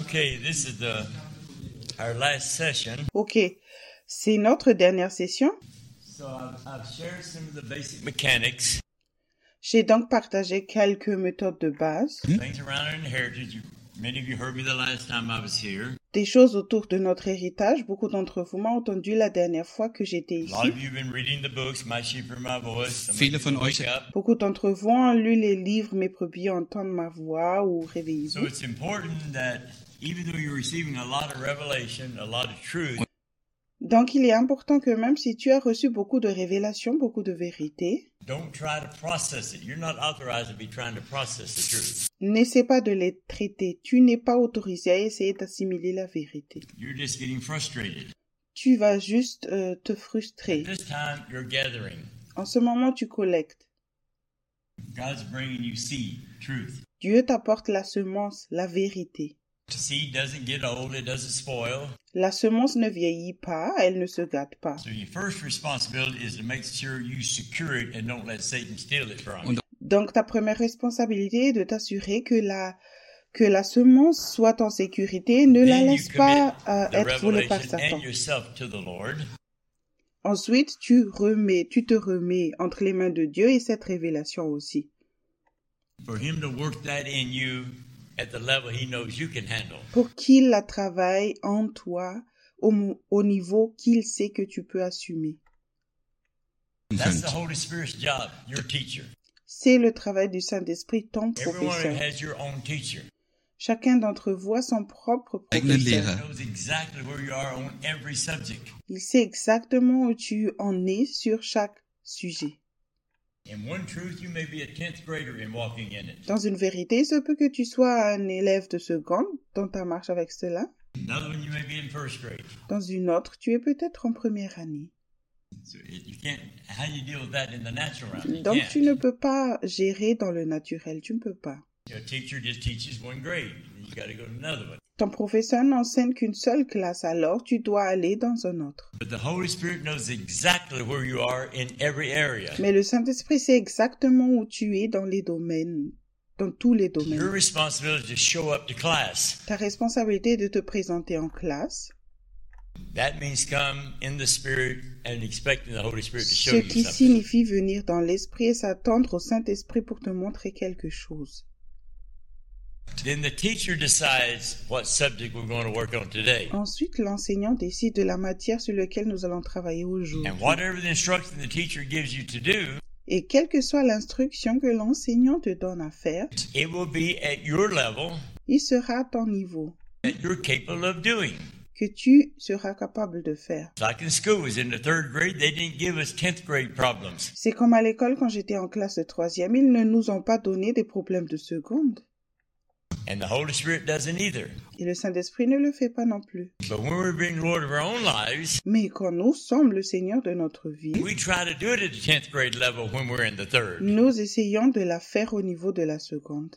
Okay, this is our last session. Ok, c'est notre dernière session. So I've shared some of the basic mechanics, J'ai donc partagé quelques méthodes de base, things around our inheritance. Many of you heard me the last time I was here. des choses autour de notre héritage. Beaucoup d'entre vous m'ont entendu la dernière fois que j'étais A lot ici. of you have been reading the books, My Sheep Hear My Voice. Some of Viele you von will euch- wake up. Beaucoup d'entre vous ont lu les livres Mes brebis entendent ma voix ou So Réveillez-vous. it's important that even though you're receiving a lot of revelation, a lot of truth, Donc il est important que même si tu as reçu beaucoup de révélations, beaucoup de vérités, don't try to process it. You're not authorized to be trying to process the truth. n'essaie pas de les traiter. Tu n'es pas autorisé à essayer d'assimiler la vérité. You're just getting frustrated. Tu vas juste te frustrer. This time you're gathering. En ce moment, tu collectes. God's bringing you seed, truth. Dieu t'apporte la semence, la vérité. Seed doesn't get old, it doesn't spoil. La semence ne vieillit pas, elle ne se gâte pas. So your first responsibility is to make sure you secure it and don't let Satan steal it from you. Donc ta première responsabilité est de t'assurer que la semence soit en sécurité, ne la Then you laisse pas commit the être volée par revelation Satan. and yourself to the Lord. Ensuite, tu te remets entre les mains de Dieu et cette révélation aussi. For him to work that in you at the level he knows you can handle. Pour qu'il la travaille en toi au niveau qu'il sait que tu peux assumer. That's the Holy Spirit's job, your teacher. C'est le travail du Saint-Esprit, ton Everyone professeur. has your own teacher. Chacun d'entre vous a son propre Eigenen professeur. Lehrer. Knows exactly where you are on every subject. Il sait exactement où tu en es sur chaque sujet. In one truth, you may be a 10th grader in walking in it. Dans une vérité, il se peut que tu sois un élève de seconde dans ta marche avec cela. Another one, you may be in first grade. Dans une autre, tu es peut-être en première année. So you can't. How you deal with that in the natural realm? You Donc, can't. tu ne peux pas gérer dans le naturel. Tu ne peux pas. Your teacher just teaches one grade. You got to go to another one. Ton professeur n'enseigne qu'une seule classe, alors tu dois aller dans un autre. But the Holy Spirit knows exactly where you are in every area. Mais le Saint-Esprit sait exactement où tu es dans les domaines, dans tous les Your domaines. responsibility is to show up to class. Ta responsabilité est de te présenter en classe, That means come in the Spirit and expecting the Holy Spirit to show ce you qui something. signifie venir dans l'Esprit et s'attendre au Saint-Esprit pour te montrer quelque chose. Then the teacher decides what subject we're going to work on today. Ensuite, l'enseignant décide de la matière sur laquelle nous allons travailler aujourd'hui. And whatever the instruction the teacher gives you to do, Et quelle que soit l'instruction que l'enseignant te donne à faire, it will be at your level il sera à ton niveau, that you're capable of doing. que tu seras capable de faire. It's like in school, was in the 3rd grade, they didn't give us 10th grade problems. C'est comme à l'école quand j'étais en classe de 3e, ils ne nous ont pas donné des problèmes de seconde. And the Holy Spirit doesn't either. Et le Saint-Esprit ne le fait pas non plus. But when we're being Lord of our own lives, Mais quand nous sommes le Seigneur de notre vie, we try to do it at the 10th grade level when we're in the 3rd. nous essayons de la faire au niveau de la seconde.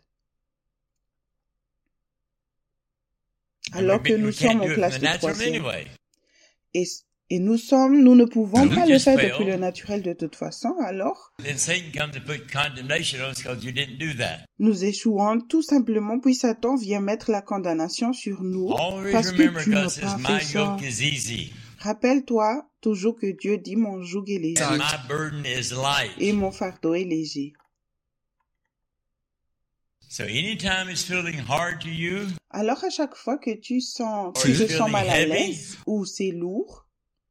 Alors que nous we can't sommes do en it from classe the de natural 3e. anyway. Et nous ne pouvons We pas le just faire fail. depuis le naturel de toute façon, alors Then Satan comes to put condemnation on us because you didn't do that. nous échouons tout simplement, puis Satan vient mettre la condamnation sur nous Always parce remember que tu n'as God says, pas my fait ça. yoke is easy Rappelle-toi toujours que Dieu dit mon joug est léger and my burden is light. et mon fardeau est léger. So anytime it's feeling hard to you, Alors à chaque fois que tu Or te it's sens mal à feeling heavy. l'aise ou c'est lourd,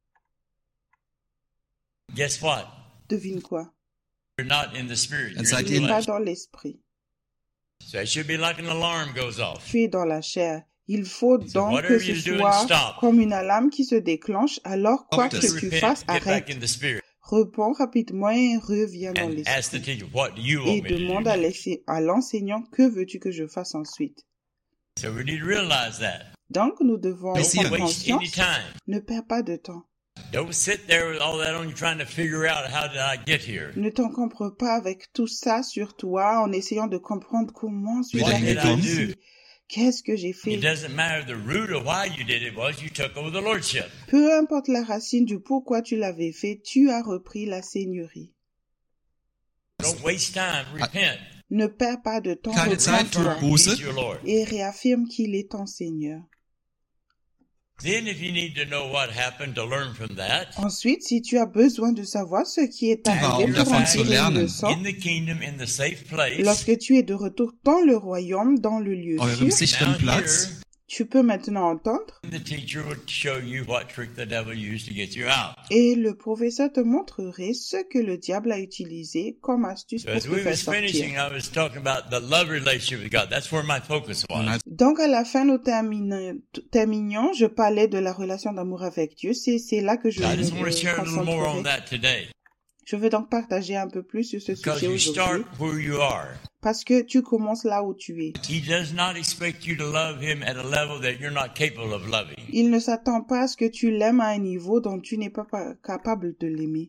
guess what? devine quoi? You're not in the spirit. Dann You're in seid Tu the ihr n'es pas flesh. dans l'esprit. So it should be like an alarm goes off. Tu es dans la chair. Il faut So donc whatever que ce you're doing, soit stop. comme une alarme qui se déclenche. Alors quoi Stop que this. tu Repent, fasses, get back arrête. in the spirit, Réponds rapidement et reviens dans and ask the l'esprit. teacher, what do you Et want me to demande do? à l'enseignant, que veux-tu que je fasse ensuite? So we need to realize that. Donc nous devons Mais si prendre Don't waste any conscience. time. Ne perds pas de temps. Don't sit there with all that on you trying to figure out how did I get here. Ne t'encombre pas avec tout ça sur toi en essayant de comprendre comment suis-je What did arrivé I ici. do? Qu'est-ce que j'ai fait? It doesn't matter the root of why you did it was you took over the lordship. Peu importe la racine du pourquoi tu l'avais fait, tu as repris la seigneurie. Don't waste time. Repent. Ne perds pas de temps, Keine Zeit für repens-toi Buße. He's your Lord. et réaffirme qu'il est ton Seigneur. Then if you need to know what happened to learn from that, Ensuite, si tu as besoin de savoir ce qui est Warum arrivé pour davon en zu tirer une lernen? leçon, in the kingdom, in the safe place, lorsque tu es de retour dans le royaume, dans le lieu Eurem sûr, sicheren now Platz. here, tu peux maintenant entendre the teacher would show you what trick the devil used to get you out. et le professeur te montrerait ce que le diable a utilisé comme astuce So pour as te we faire was finishing, sortir. I was talking about the love relationship with God. That's where my focus Und was. als Donc, à la fin, nous terminions, je parlais de la relation d'amour avec Dieu. C'est là que je I me just want to share a little more on concentrerai. that today. Je veux donc partager un peu plus sur ce Because sujet you start aujourd'hui. where you are. Parce que tu commences là où tu es. He does not expect you to love him at a level that you're not capable of loving. Il ne s'attend pas à ce que tu l'aimes à un niveau dont tu n'es pas capable de l'aimer.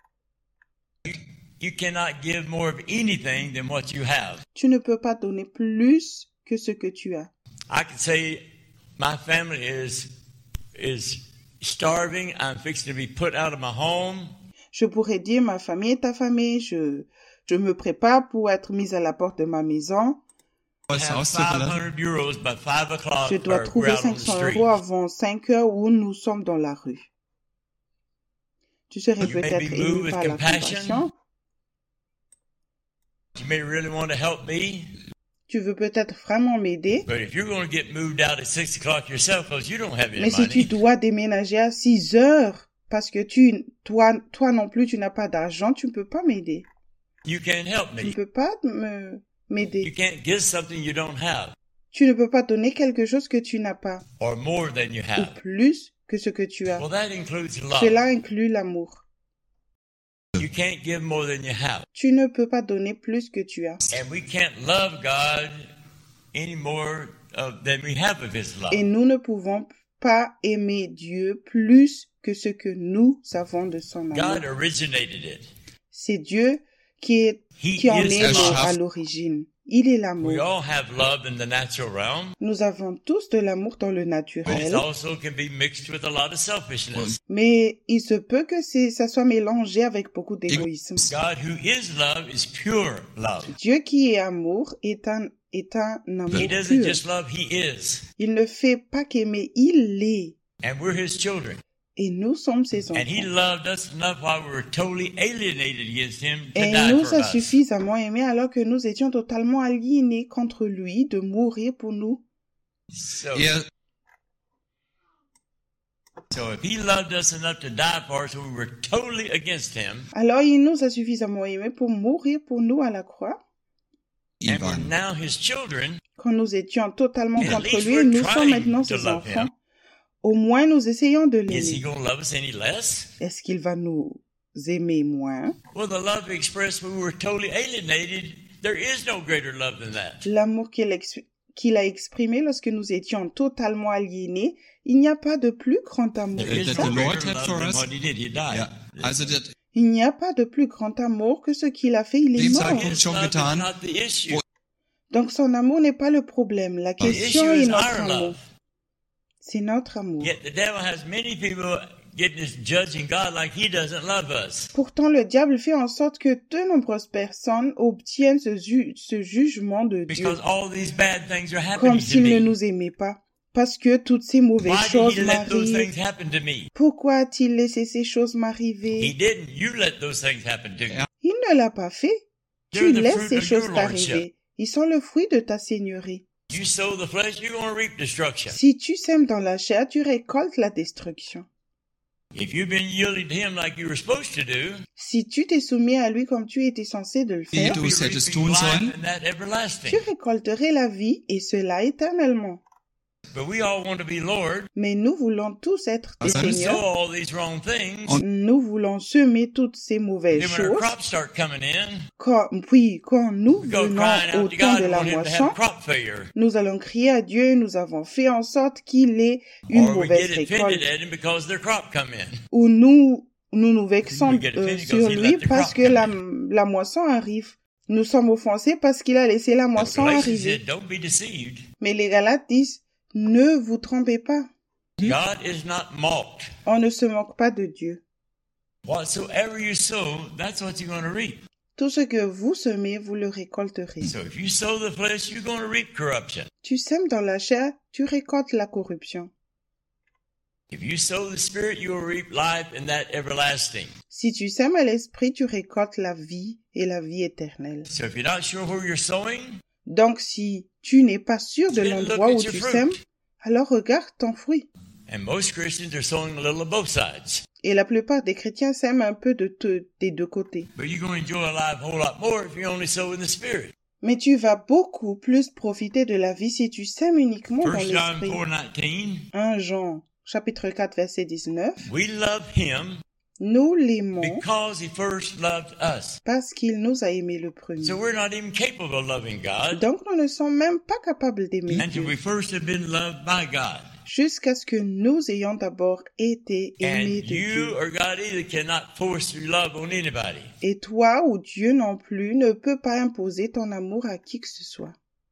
You cannot give more of anything than what you have. Tu ne peux pas donner plus que ce que tu as. I could say my family is starving. I'm fixing to be put out of my home. Je pourrais dire, ma famille est affamée, je me prépare pour être mise à la porte de ma maison. I das have Haus zu verlassen. 500 euros by 5 o'clock Je dois or we're trouver out on the 500 street. euros avant 5 heures où nous sommes dans la rue. Tu serais You may peut-être be moved ému with par la compassion. compassion. You may really want to help me, Tu veux peut-être vraiment m'aider. but if you're going to get moved out at 6 o'clock yourself because you don't have any Mais si tu money, dois déménager à 6 heures parce que toi non plus, tu n'as pas d'argent, tu ne peux pas m'aider. you can't help Tu ne me. peux pas You m'aider. can't give something you don't have Tu ne peux pas donner quelque chose que tu n'as pas or more than you ou have. plus que ce que tu as. Well, that includes love. Cela inclut l'amour. You can't give more than you have. Tu ne peux pas donner plus que tu as. And we can't love God any more than we have of His love. Et nous ne pouvons pas aimer Dieu plus que ce que nous avons de son amour. God originated it. C'est Dieu qui He en is est love. à l'origine. Il est We l'amour. all have love in the natural realm, Nous avons tous de l'amour dans le but it naturel, also can be mixed with a lot of selfishness. mais il se peut que ça soit mélangé avec beaucoup d'égoïsme. God who is love is pure love. Dieu qui est amour est un amour He doesn't pur. just love, He is. Il ne fait pas qu'aimer, il l'est. And we're His children. Et nous sommes ses And He enfants. loved us enough while we were totally alienated against Him to Et il die nous for a us. suffisamment aimés alors que nous étions totalement aliénés contre lui de mourir pour nous. So if He loved us enough to die for us when we were totally against Him, Alors il nous a suffisamment aimés pour mourir pour nous à la croix. and we're Ivan. now His children, Quand nous étions totalement And at contre least lui, we're nous sommes trying maintenant to ses love enfants. him. Au moins nous essayons de is He l'aimer. going to love us any less? Est-ce qu'il va nous aimer moins? Well, the love expressed when we were totally alienated, there is no greater love than that. L'amour qu'il a exprimé lorsque nous étions totalement aliénés, il n'y a pas de plus grand amour There que is that ça. the no Lord greater had love for than us. what He did. He died. Ja, also das Il n'y a pas de plus grand amour que ce qu'il a fait, il est Dem mort. Zeitpunkt His schon love is getan. not the issue. Donc son amour n'est pas le problème. La The question issue est is notre our amour. love. C'est notre amour. Yet the devil has many people getting this judging God like He doesn't love us. Pourtant, le diable fait en sorte que de nombreuses personnes obtiennent ce jugement de Dieu, Because all these bad things are happening comme to s'il ne me. nous aimait pas. Parce que toutes ces mauvaises Why did choses He let those m'arrivent. things happen to me? Pourquoi a-t-il laissé ces choses He m'arriver? didn't. You let those things happen to you. Il ne l'a pas fait. They're Tu the laisses fruit ces of choses your lordship. t'arriver. Ils sont le fruit de ta seigneurie. You sow the flesh, you're going to reap destruction. Si tu sèmes dans la chair, tu récoltes la destruction. If you've been yielding to Him like you were supposed to do, Si tu t'es soumis à lui comme tu étais censé de le Wie faire, du you'll es be hättest reaping tun life sollen. and that everlasting. tu récolterais la vie et cela éternellement. But we all want to be Lord, Mais nous voulons tous être des Also, sow seigneurs. all these wrong things. Und- Nous voulons semer toutes ces mauvaises Then when our choses. crops start coming in, Quand nous we go venons crying au out to temps God de and la want Him to moisson, have crop failure. nous allons crier à Dieu et nous avons fait en sorte qu'il ait une Or we mauvaise get offended récolte. at Him because their crop come in. Ou nous vexons We get offended sur because he lui let the parce crop que come la moisson arrive. Nous sommes offensés parce qu'il a laissé la But moisson Galatians arriver. said, don't be deceived. Mais les Galates disent, ne vous trompez pas. God is not mocked. On ne se moque pas de Dieu. Whatsoever you sow, that's what you're going to reap. Tout ce que vous semez, vous le récolterez. So if you sow the flesh, you're going to reap corruption. Tu sèmes dans la chair, tu récoltes la corruption. If you sow the Spirit, you will reap life and that everlasting. Si tu sèmes à l'esprit, tu récoltes la vie et la vie éternelle. So if you're not sure where you're sowing, Donc, si tu n'es pas sûr de l'endroit où tu sèmes, alors regarde ton fruit. and most Christians are sowing a little of both sides. Et la plupart des chrétiens sèment un peu des deux côtés. But you're going to enjoy life a whole lot more if you only sow in the Spirit. Mais tu vas beaucoup plus profiter de la vie si tu sèmes uniquement dans 1 John l'esprit. 4:19, 1 Jean, chapitre 4, verset 19. we love Him Nous l'aimons because He first loved us. parce qu'il nous a aimés le premier. So we're not even capable of loving God Donc nous ne sommes même pas capables d'aimer until Dieu we first have been loved by God. jusqu'à ce que nous ayons d'abord été aimés And de Dieu. you or God either cannot force your love on anybody. Et toi ou Dieu non plus ne peut pas imposer ton amour à qui que ce soit.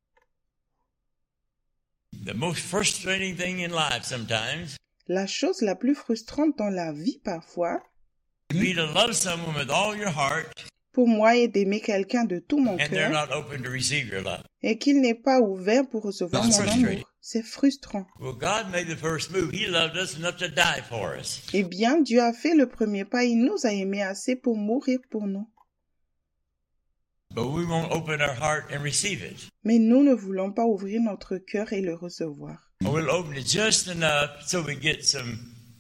The most frustrating thing in life sometimes La chose la plus frustrante dans la vie parfois, would be to love someone with all your heart pour moi, est d'aimer quelqu'un de tout mon and they're cœur not open to receive your love. et qu'il n'est pas ouvert pour recevoir That's mon frustrating. amour. C'est frustrant. Well, God made the first move. He loved us enough to die for us. Eh bien, Dieu a fait le premier pas. Il nous a aimés assez pour mourir pour nous. But we won't open our heart and receive it. Mais nous ne voulons pas ouvrir notre cœur et le recevoir. Or we'll open it just enough so we get some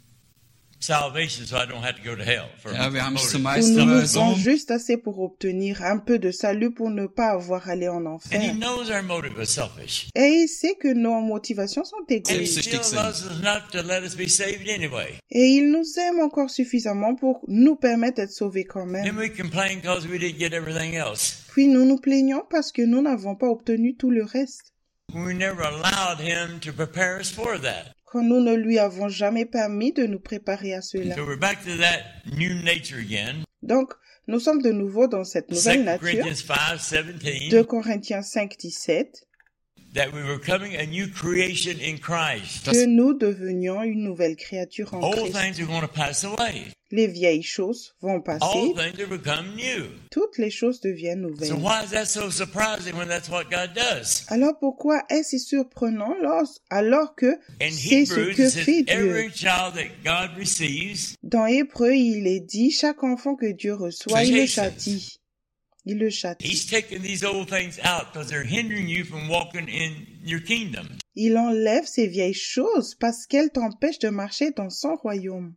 salvation so I don't have to go to hell. For Ja, wir haben es motive. zumeist Ou nous aber ouvrons so, juste assez pour obtenir un peu de salut pour ne pas avoir à aller en And He enfer. knows our motive is selfish. Et il sait que nos motivations sont And He égoïstes. still loves us enough to let us be saved anyway. Et il nous aime encore suffisamment pour nous permettre d'être sauvés quand Then même. we complain because we didn't get everything else. Puis nous nous plaignons parce que nous n'avons pas obtenu tout le reste. We never allowed Him to prepare us for that. Quand nous ne lui avons jamais permis de nous préparer à cela. So we're back to that new nature again. Donc, nous sommes de nouveau dans cette 2 nouvelle nature. Corinthians 5:17. 2 Corinthiens 5, 17. That we were becoming a new creation in Christ. Que nous devenions une nouvelle créature en Old Christ. things are going to pass away. Les vieilles choses vont All passer. things are become new. Toutes les choses deviennent So nouvelles. why is that so surprising when that's what God does? Alors pourquoi est-ce si surprenant alors que In c'est ce Hebrews, que it says fait Dieu? every child that God receives, Dans Hébreu, il est dit, chaque enfant que Dieu reçoit, il le châtie. Il le châtie. He's taking these old things out because they're hindering you from walking in your kingdom. Il enlève ces vieilles choses parce qu'elles t'empêchent de marcher dans son royaume.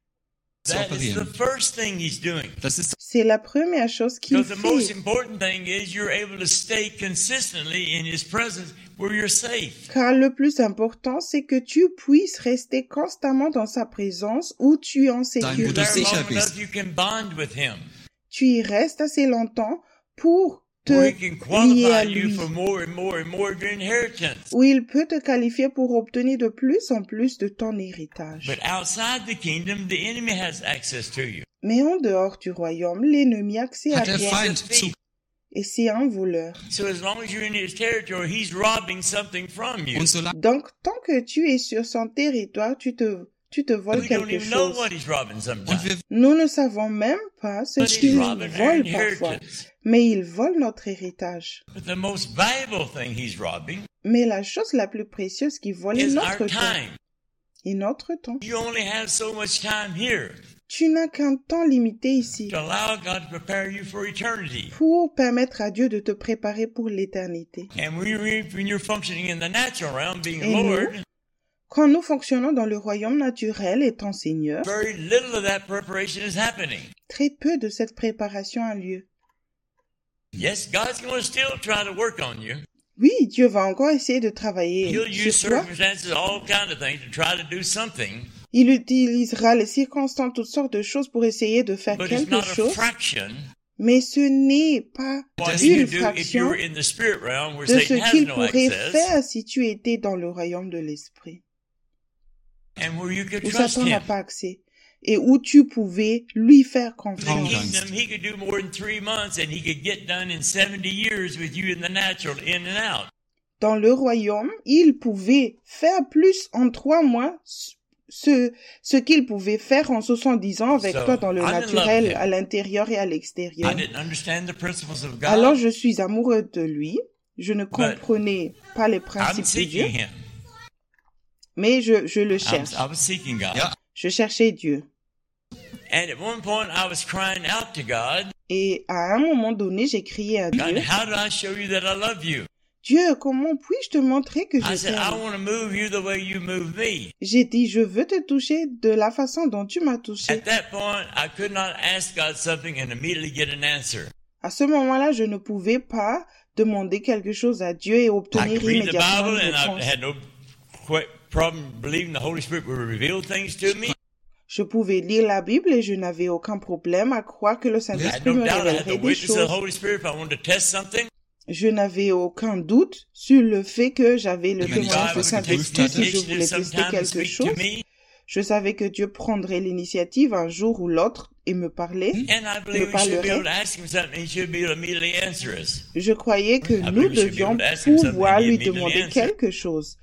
That is the first thing He's doing. das ist C'est la première chose qu'il Because the most fait. important thing is you're able to stay consistently in His presence where you're safe. Car le plus important, c'est que tu puisses rester constamment dans sa présence où tu es en wo sécurité. du There sicher long enough bist. you can bond with Him. Tu y restes assez longtemps pour Where He te can lier à qualify you lui. for more and more and more of your inheritance. Où il peut te qualifier pour obtenir de plus en plus de ton héritage. But outside the kingdom, the enemy has access to you. Mais en dehors du royaume, l'ennemi a accès à Hat der rien. Feind zu. Et c'est un voleur. So as long as you're in His territory, He's robbing something from you. Und solange Donc, tant que tu es sur son territoire, tu te voles We don't quelque even know chose. what He's robbing und sometimes. wir Nous ne savons même pas ce But He's qu'il robbing our vole parfois. inheritance. Mais il vole notre héritage. But the most valuable thing He's robbing Mais la chose la plus précieuse qu'il vole est is notre our temps. time. Et notre temps. You only have so much time here Tu n'as qu'un temps limité ici to allow God to prepare you for eternity. pour permettre à Dieu de te préparer pour l'éternité. And when you're functioning in the natural realm, being Et nous, Lord, quand nous fonctionnons dans le royaume naturel étant Seigneur, very little of that preparation is happening. très peu de cette préparation a lieu. Yes, God's going to still try to work on you. Oui, Dieu va encore essayer de travailler He'll use sur toi. circumstances, all kinds of things to try to do something, Il utilisera les circonstances, toutes sortes de choses pour essayer de faire but it's quelque not a chose, fraction mais ce n'est pas what you une do if fraction you're in the spirit realm where de Satan ce has qu'il no pourrait access faire si tu étais dans le royaume de l'esprit, and where you could où trust Satan n'a Him. pas accès, et où tu pouvais lui faire The confiance. kingdom, He could do more in 3 months and He could get done in 70 years with you in the natural, in and out. Dans le royaume, il pouvait faire plus en 3 mois ce qu'il pouvait faire en 70 ans avec So, toi dans le I'm in love naturel, with him. à l'intérieur et à l'extérieur. I didn't understand the principles of God. Alors je suis amoureux de lui. Je ne comprenais pas les I'm principes de Dieu, seeking him. mais je le cherche. I was seeking God. Yeah. Je cherchais Dieu. And at one point, I was crying out to God, Et à un moment donné, j'ai crié à God, Dieu. how do I show you that I love you? Dieu, comment puis-je te montrer que I je said, I t'aime? want to move you the way you move me. J'ai dit, je veux te toucher de la façon dont tu m'as touché. At that point, I could not ask God something and immediately get an answer. À ce moment-là, je ne pouvais pas demander quelque chose à Dieu et I obtenir could read the immédiatement Bible une and I réponse. had no problem believing the Holy Spirit would reveal things to me. Je pouvais lire la Bible et je n'avais aucun problème à croire que le I had Saint-Esprit no me doubt I had révélerait the des witness of the choses. Holy Spirit if I wanted to test something. Je n'avais aucun doute sur le fait que j'avais le Even témoignage God du was a proof Saint-Esprit si je Initiative voulais tester sometime to quelque speak chose. to me. Je savais que Dieu prendrait l'initiative un jour ou l'autre et me parler. And I believe we should be able to ask him something. He should be able to immediately answer us. Je croyais que I nous believe we should be devions able to ask him something pouvoir and he lui immediately demander answer. quelque chose.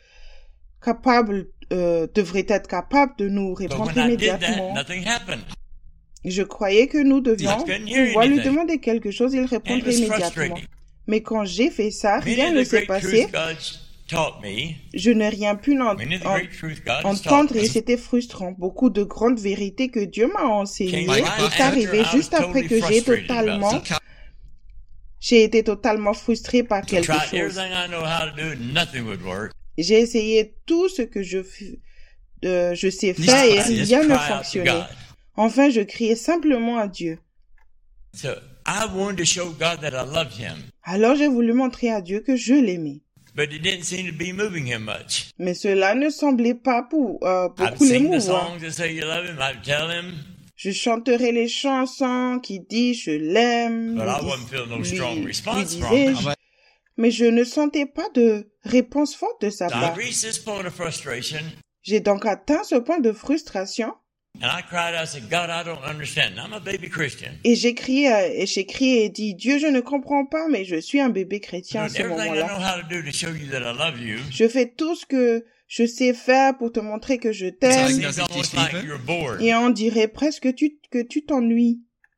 Devrait être capable de nous But répondre when I did that, immédiatement. nothing happened. Je croyais que nous devions I couldn't hear pouvoir lui anything. demander quelque chose, il And it répondrait was immédiatement. frustrating. Mais quand j'ai fait ça, Many rien of ne the s'est great passé. truths God taught me, Je n'ai rien pu many of the great truths God has taught entendre et me, c'était frustrant. Beaucoup de grandes vérités que Dieu m'a enseignées came right est after arrivé I was juste après totally que frustrated j'ai été totalement frustré par I quelque tried chose. everything I know how to do, and nothing would work. J'ai essayé tout ce que je sais faire et I just rien ne cried out to fonctionnait. God. Enfin, je criais simplement à Dieu. So I wanted to show God that I loved him, Alors j'ai voulu montrer à Dieu que je l'aimais. but it didn't seem to be moving him much. Mais cela ne semblait pas I'd beaucoup sing the l'émouvoir. songs that say you love him. I'd tell him, Je chanterai les chansons qui disent je l'aime, but I wasn't feeling no strong response from disais-je. him. Ah ouais. Mais je ne sentais pas de réponse forte de sa So I part. reached this point of frustration, J'ai donc atteint ce point de frustration and I cried out, I said, God, I don't understand. I'm a baby Christian. et j'ai crié et dit, Dieu, je ne comprends pas, mais je suis un bébé chrétien à Doing ce everything I know moment-là. how to do to show you that I love you. Je fais tout ce que je sais faire pour te montrer que je It t'aime Like seems almost like you're bored. et on dirait presque que tu t'ennuies.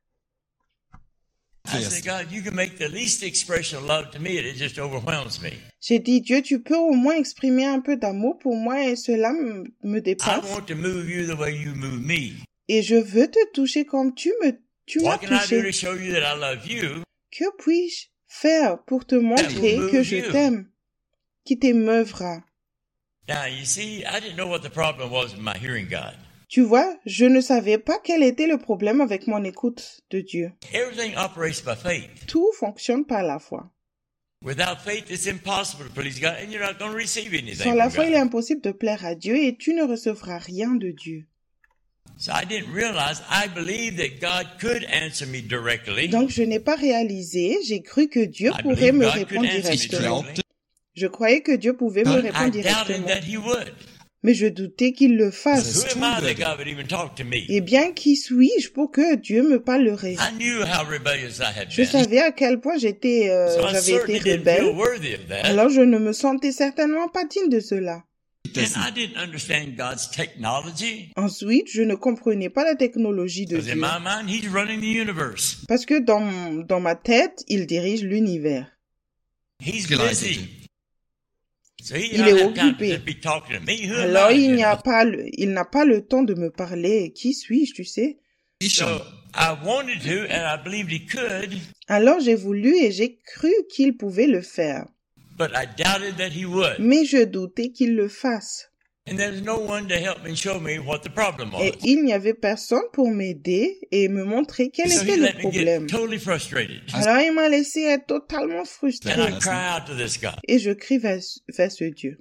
I said, God, you can make the least expression of love to me, and it just overwhelms me. J'ai dit, Dieu, tu peux au moins exprimer un peu d'amour pour moi et cela me I dépasse. want to move you the way you move me. Et je veux te toucher comme tu m'as What can I do to touché. show you that I love you? Que puis-je faire pour te montrer move que je you. t'aime? Qui t'émeuvra? Now, you see, I didn't know what the problem was with my hearing God. Tu vois, je ne savais pas quel était le problème avec mon écoute de Dieu. Everything operates by faith. Tout fonctionne par la foi. Without faith, it's impossible to please God, and you're not going to receive anything Sans la from foi, il est God. impossible de plaire à Dieu et tu ne recevras rien de Dieu. So I didn't realize, I believed that God could answer me directly. Donc, je n'ai pas réalisé, j'ai cru que Dieu I pourrait believe me God répondre could answer me directement. directly. Je croyais que Dieu pouvait me I I répondre doubted directement. that He would. Mais je doutais qu'il le fasse. Who am I that God would even talk to me? Eh bien, qui suis-je pour que Dieu me parlerait? I knew how rebellious I had Je been. savais à quel point So I j'avais certainly été didn't feel rebelle. worthy of that. Alors je ne me sentais certainement pas digne de cela. And I didn't understand God's technology. Ensuite, je ne comprenais pas la technologie de Because in Dieu. my mind, He's running the universe. Parce que dans ma tête, il dirige l'univers. He's Quel âge busy. as-tu? So he Il don't est have time to occupé. just be talking to me. Who am Alors I, il you n'a know? pas le temps de me parler. Qui suis-je, tu sais? So I wanted to, and I believed He could, Alors j'ai voulu et j'ai cru qu'il pouvait le faire. but I doubted that He would. Mais je doutais qu'il le fasse. And there's no one to help me show me what the problem was. Et il n'y avait personne pour m'aider et me montrer quel So était He le let me get problème. totally frustrated. Alors il m'a laissé être totalement And frustré. I cry out to this God. Et je crie vers ce Dieu.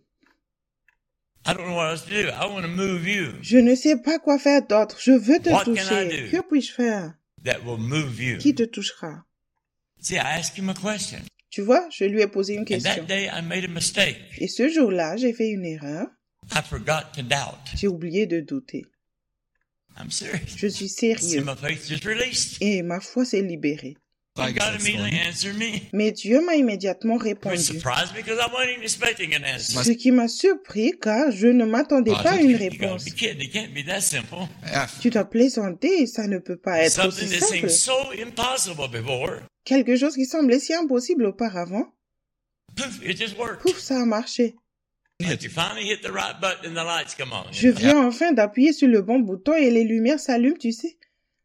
I don't know what else to do. I want to move you. Je ne sais pas quoi faire d'autre. Je veux te What can I toucher. do? Que puis-je faire? That will move you. Qui te touchera? See, I asked Him a question. Tu vois, je lui ai posé une And question. that day I made a mistake. Et ce jour-là, j'ai fait une erreur. I forgot to doubt. J'ai oublié de douter. I'm serious. Je suis See, sérieux. my faith just released. Et ma foi s'est libérée. And God immediately answered me. Mais Dieu m'a immédiatement Which répondu. surprised me because I wasn't even expecting an answer. Ce qui m'a surpris car je ne m'attendais pas à une You gotta réponse. be kidding. It can't be that simple. Tu dois plaisanter, ça ne peut pas être Something aussi that simple. seemed so impossible before. Quelque chose qui semblait si impossible auparavant, Poof, it just worked. pouf, ça a marché. Like you finally hit the right button and the lights come on. Je viens enfin d'appuyer sur le bon bouton et les lumières s'allument, tu sais.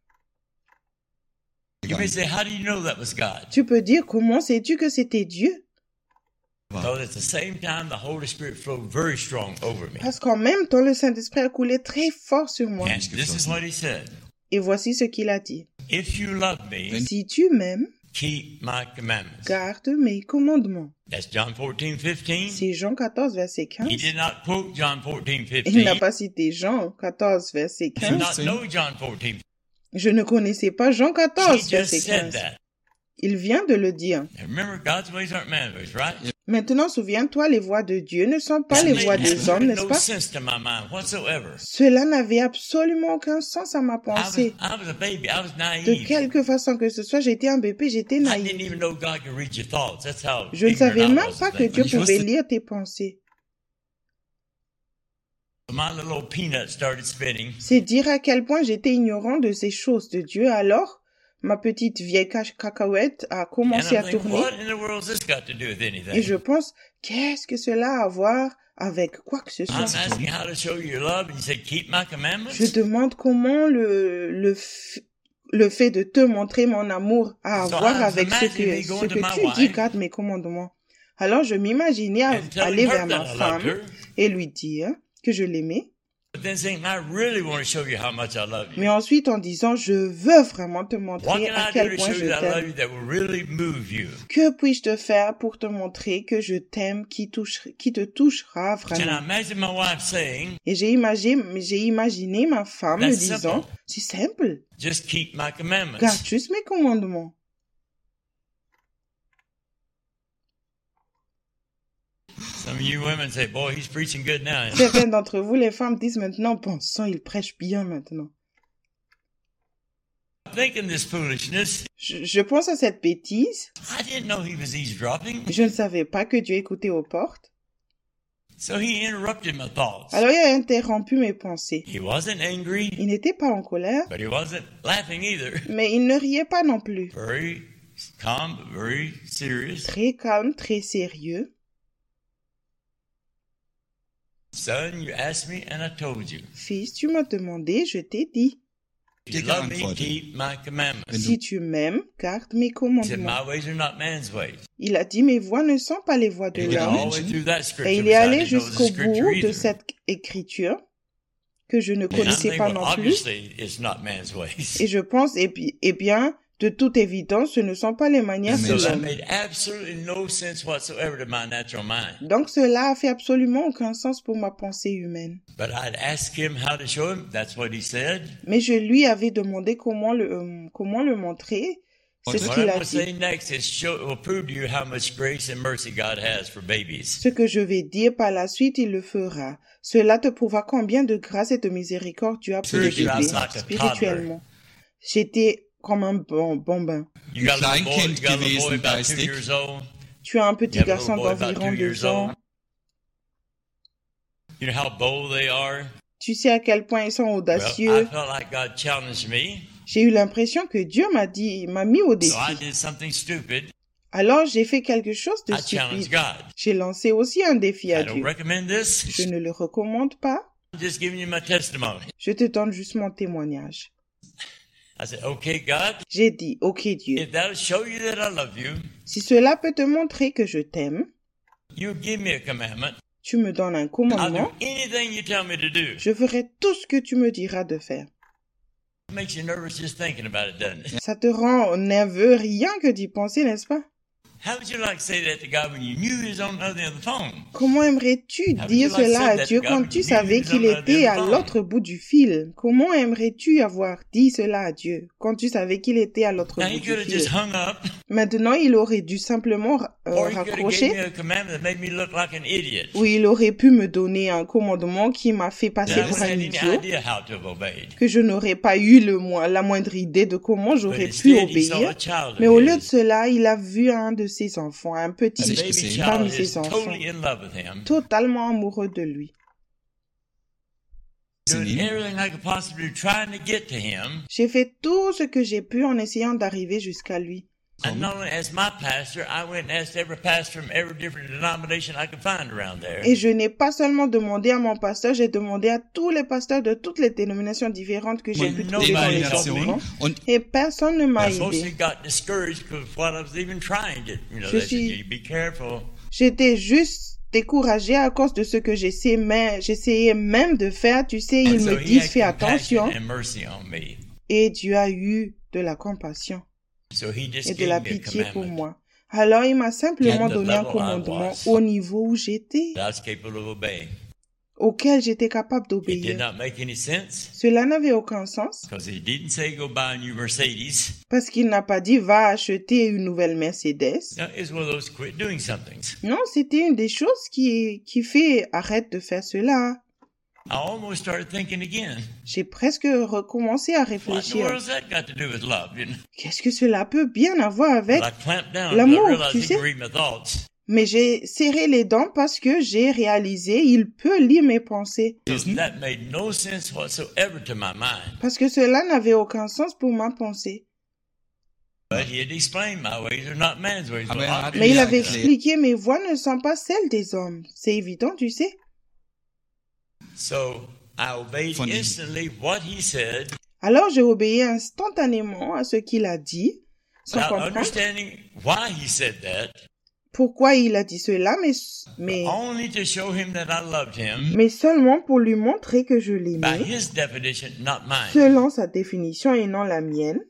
You may say, how do you know that was God? Tu peux dire, comment sais-tu que c'était Dieu? Because at the same time, the Holy Spirit flowed very strong over me. Parce qu'en même temps, le Saint-Esprit a coulé très fort sur moi. And this is what he said. Et voici ce qu'il a dit. If you love me, Si tu m'aimes, keep my commandments. garde mes commandements. That's John 14:15. C'est Jean 14, verset 15. He did not quote John 14:15. Il n'a pas cité Jean 14, verset He did 15. not know John 14. Je ne connaissais pas Jean He 14, just verset said 15. that. Il vient de le dire. And remember, God's ways aren't man's ways, right? Maintenant, souviens-toi, les voix de Dieu ne sont pas les That voix made des hommes, n'est-ce no pas? sense to my mind whatsoever. Cela n'avait absolument aucun sens à ma pensée. I was a baby. I was De naive. quelque façon que ce soit, j'étais un bébé, j'étais I naïf. didn't even know God could read your thoughts. That's how Je ne ignorant savais I même was pas of que things. Dieu pouvait lire tes pensées. My little old peanut started spinning. C'est dire à quel point j'étais ignorant de ces choses de Dieu. Alors, ma petite vieille cacahuète a And commencé à I'm thinking, tourner. what in the world has this got to do with anything? Et je pense, qu'est-ce que cela a à voir avec quoi que ce I'm soit? asking how to show your love, and you said, keep my commandments? Je demande comment le fait de te montrer mon amour a à So voir I avec ce imagine me que going to my tu dis, wife garde mes commandements. Alors je m'imaginais and telling aller her vers ma that I loved femme her, et lui dire que je l'aimais, but then saying, I really want to show you how much I love you. mais ensuite en disant, je veux vraiment te What montrer can à I do quel to point show je you that I love t'aime. you that will really move you? Que puis-je te faire pour te montrer que je t'aime, qui te touchera Can I vraiment? imagine my wife saying, Et j'ai imaginé ma femme me That's disant, simple. c'est simple, just keep my commandments? garde juste mes commandements. Some of you women say, boy, he's preaching good now. Certaines d'entre vous, les femmes, disent maintenant, pensant, il prêche bien maintenant. Thinking this foolishness, Je pense à cette bêtise. I didn't know he was eavesdropping. Je ne savais pas que Dieu écoutait aux portes. So he interrupted my thoughts. Alors il a interrompu mes pensées. He wasn't angry, Il n'était pas en colère, but he wasn't laughing either. mais il ne riait pas non plus. Very calm, but very serious. Très calme, très sérieux. Son, you asked me and I told you. Fils, tu m'as demandé, je t'ai dit. If you love me, keep my commandments. Si tu m'aimes, garde mes He said, commandements. my ways are not man's ways. Il a dit, mes voix ne sont pas les voix de He went l'homme. all the way through that scripture. Et il which est I allé didn't know was a jusqu'au scripture bout de either. cette écriture que je ne And I'm connaissais thinking, pas well, non plus. obviously, it's not man's ways. Et je pense, eh bien, de toute évidence, ce ne sont pas les manières de So that l'homme. made absolutely no sense whatsoever to my natural mind. Donc cela a fait absolument aucun sens pour ma pensée humaine. But I'd ask him how to show him. That's what he said. Mais je lui avais demandé comment le montrer. C'est ce What qu'il I'm a going to say dit. next will prove to you how much grace and mercy God has for babies. Ce que je vais dire par la suite, il le fera. Cela te prouvera combien de grâce et de miséricorde tu as pour les Spiritually, bébés, I was like a spirituellement. J'étais comme un bambin. You got a little boy, Kleinkind you got a little boy gewesen about 2 geistig. years old. Tu as un petit You have a garçon little boy about d'environ 2 2 years ans. old. You know how bold they are? Tu sais à quel point ils sont Well, I audacieux. felt like God challenged me, J'ai eu l'impression que Dieu m'a mis au so défi. I did something stupid. Alors j'ai fait quelque chose de I challenged stupide. God. J'ai lancé aussi un défi à I don't Dieu. recommend this. Je ne le recommande pas. I'm just giving you my testimony. Je te donne juste mon témoignage. I said, okay, God, J'ai dit, ok Dieu, if that'll show you that I love you, si cela peut te montrer que je t'aime, you give me a commandment. tu me donnes un I'll commandement, do anything you tell me to do. je ferai tout ce que tu me diras de faire. It makes you nervous just thinking about it, doesn't it? Ça te rend nerveux rien que d'y penser, n'est-ce pas? How would you like to say that to God when you knew he was on the other end of the phone? Comment aimerais-tu dire cela à Dieu quand tu savais qu'il était à l'autre bout du fil? Comment aimerais-tu avoir dit cela à Dieu quand tu savais qu'il était à l'autre Now, bout he du could have fil? just hung up Maintenant, il aurait dû simplement Or he could have gave raccrocher. me a commandment that made me look like an idiot. Ou il aurait pu me donner un commandement qui m'a fait That passer I pour wouldn't un have any idiot, idea how to have obeyed. que je n'aurais pas eu la moindre idée de comment But j'aurais pu instead, he saw obéir. a child Mais au of lieu de his. cela, il a vu un de ses enfants, un A petit Also ich baby gesehen. child parmi is ses enfants, totally in love with him. totalement amoureux de lui. Doing everything I could possibly do, trying to get to him. J'ai fait tout ce que j'ai pu en essayant d'arriver jusqu'à lui. And not only as my pastor, I went and asked every pastor from every different denomination I could find around there. Et je n'ai pas seulement demandé à mon pasteur, j'ai demandé à tous les pasteurs de toutes les dénominations différentes que j'ai Und pu nobody trouver dans les helped me. environs. Und Et personne ne m'a I mostly aidé. got discouraged because what I was even trying to, Je they said, suis- "You be careful." J'étais juste découragée à cause de ce que j'essayais même de faire. Tu sais, And ils so me he disent, had fais compassion attention. and mercy on me. Et Dieu a eu de la compassion So he just et de gave la me a pitié pour commandment moi. Alors il m'a simplement At the donné un level I commandement was. au niveau où j'étais, that I was capable of obeying. auquel j'étais capable It did d'obéir. not make any sense Cela n'avait aucun sens because he didn't say go buy a new Mercedes. parce qu'il n'a pas dit va acheter une nouvelle Mercedes. No, it's one of those quit doing somethings. Non, c'était une des choses qui fait arrête de faire cela. I almost started thinking again. J'ai presque recommencé à What in the réfléchir. world has that got to do with love? You know? Qu'est-ce que cela peut bien avoir avec? But I clamped down l'amour, because I realized tu he sais. could read my thoughts. Mais j'ai serré les dents parce que j'ai réalisé il peut lire mes pensées. So that made no sense whatsoever to my mind. Parce que cela n'avait aucun sens pour ma pensée. But he had explained my ways are not man's ways. Aber but er hat Mais il Ja, avait clair. expliqué mes voix ne sont pas celles des hommes. C'est évident, tu sais. So I obeyed Von ihm. instantly what he said Alors j'ai obéi instantanément à ce qu'il a dit, sans without comprendre understanding why he said that, pourquoi il a dit cela, mais only to show him that I loved him seulement pour lui montrer que je by l'aimais, his definition, not mine. selon sa définition et non la mienne.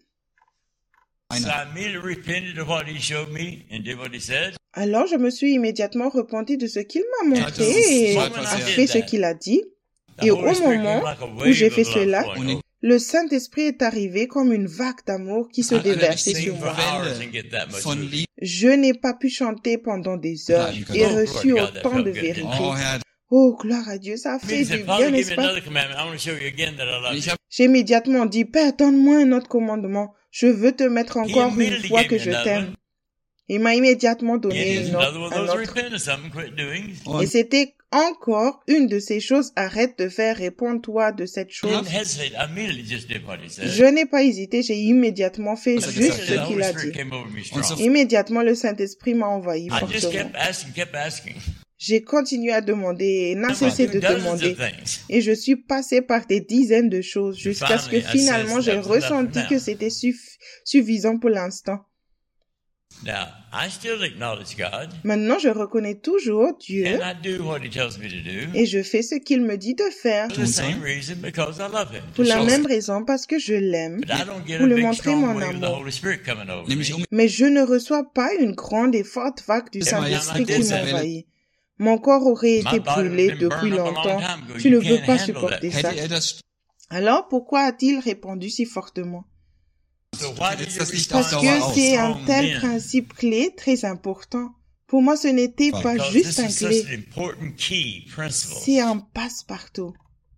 So I immediately repented of what he showed me and did what he said. Alors je me suis immédiatement repenti de ce qu'il m'a Ja, montré das ist et so a etwas fait ce sehr- qu'il a dit. The Et au Holy Spirit moment came like a où wave j'ai of fait love cela, flowing Und over. le Saint-Esprit est arrivé comme une vague d'amour qui se Eine déversait extreme sur For moi. hours and get that much von movement. Liebe. Je n'ai pas pu chanter pendant des heures Bleiben et können. reçu Oh, Lord God, that autant felt de good. vérité. Oh Herr, Oh, gloire à Dieu, ça a He fait said, du Father, bien, give n'est-ce me pas? another commandment. I want to show you again that I love ich you. habe J'ai immédiatement dit, Père, donne-moi un autre commandement. Je veux te mettre encore une immediately fois gave que me je another t'aime. one. Il m'a immédiatement Yeah, donné here's un another one of those autre. repent of something, quit doing. Et und c'était encore une de ces choses. Arrête de faire, réponds-toi de cette chose. Didn't hesitate. I immediately just did what he said. Je n'ai pas hésité, j'ai immédiatement fait Also juste gesagt, ce The ja. qu'il Holy a Spirit dit. came over me Und so strong. Immédiatement, le Saint-Esprit m'a envahi I just fortement. kept asking. J'ai continué à demander et n'a I'm cessé doing de dozens demander. of things. Et je suis passée par des dizaines de choses jusqu'à ce que Finally, I finalement said, j'ai "That's enough ressenti for que now." c'était suffisant pour l'instant. Now, I still acknowledge God, Maintenant, je reconnais toujours Dieu and I do what He tells me to do et je fais ce qu'il me dit de faire. for the same reason because I love Him. Pour la So- même raison, parce que je l'aime. But I don't get Pour a lui big montrer strong mon wave of the amour. Holy Spirit coming over nämlich me. Mais je ne reçois pas une grande et forte vague du Yeah, Saint-Esprit yeah, qui yeah. m'envahit. Mon corps aurait My été body would brûlé have been depuis burned up a long longtemps. time ago. Tu You ne veux can't pas handle supporter that. ça. hätte das, Alors pourquoi a-t-il répondu si fortement? So why did Jetzt you das nicht respond auf Parce Dauer que aus. c'est un strong tel then? principe clé très important. Pour moi, ce n'était Ouais. pas Because juste this un is such clé, an important key principle. c'est un passe-partout.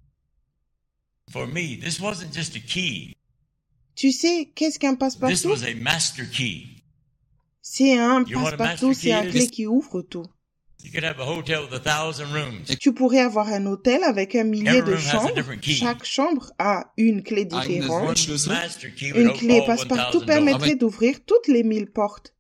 For me, this wasn't just a key. Tu sais, qu'est-ce qu'un This passe-partout? was a master key. C'est un You know what a passe-partout, master c'est un key clé is? qui ouvre tout. You could have a hotel with 1,000 rooms. Tu pourrais avoir un hôtel avec un millier Every de room has a chambres. different key. Chaque chambre a une clé Eigenes différente. Wort. Schlüssel. Master key would Une open clé all passe-partout 1,000 doors. permettrait d'ouvrir toutes les 1000 portes.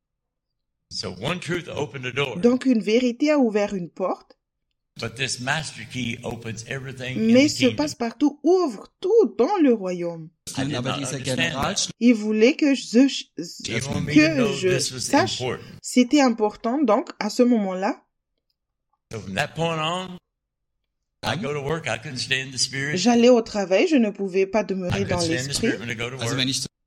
So one truth opened the door. Donc une vérité a ouvert une porte, But this master key opens everything in mais the ce kingdom. passe-partout ouvre tout dans le royaume. I did aber not dieser understand Generalschlüssel, Il voulait que He wanted me to know je this was sache, important. c'était important. Donc à ce moment-là, So from that point on, I go to work. I couldn't stay in the spirit. j'allais au travail, je ne pouvais pas I demeurer couldn't dans stay in the l'esprit. spirit when I go to also work. wenn ich so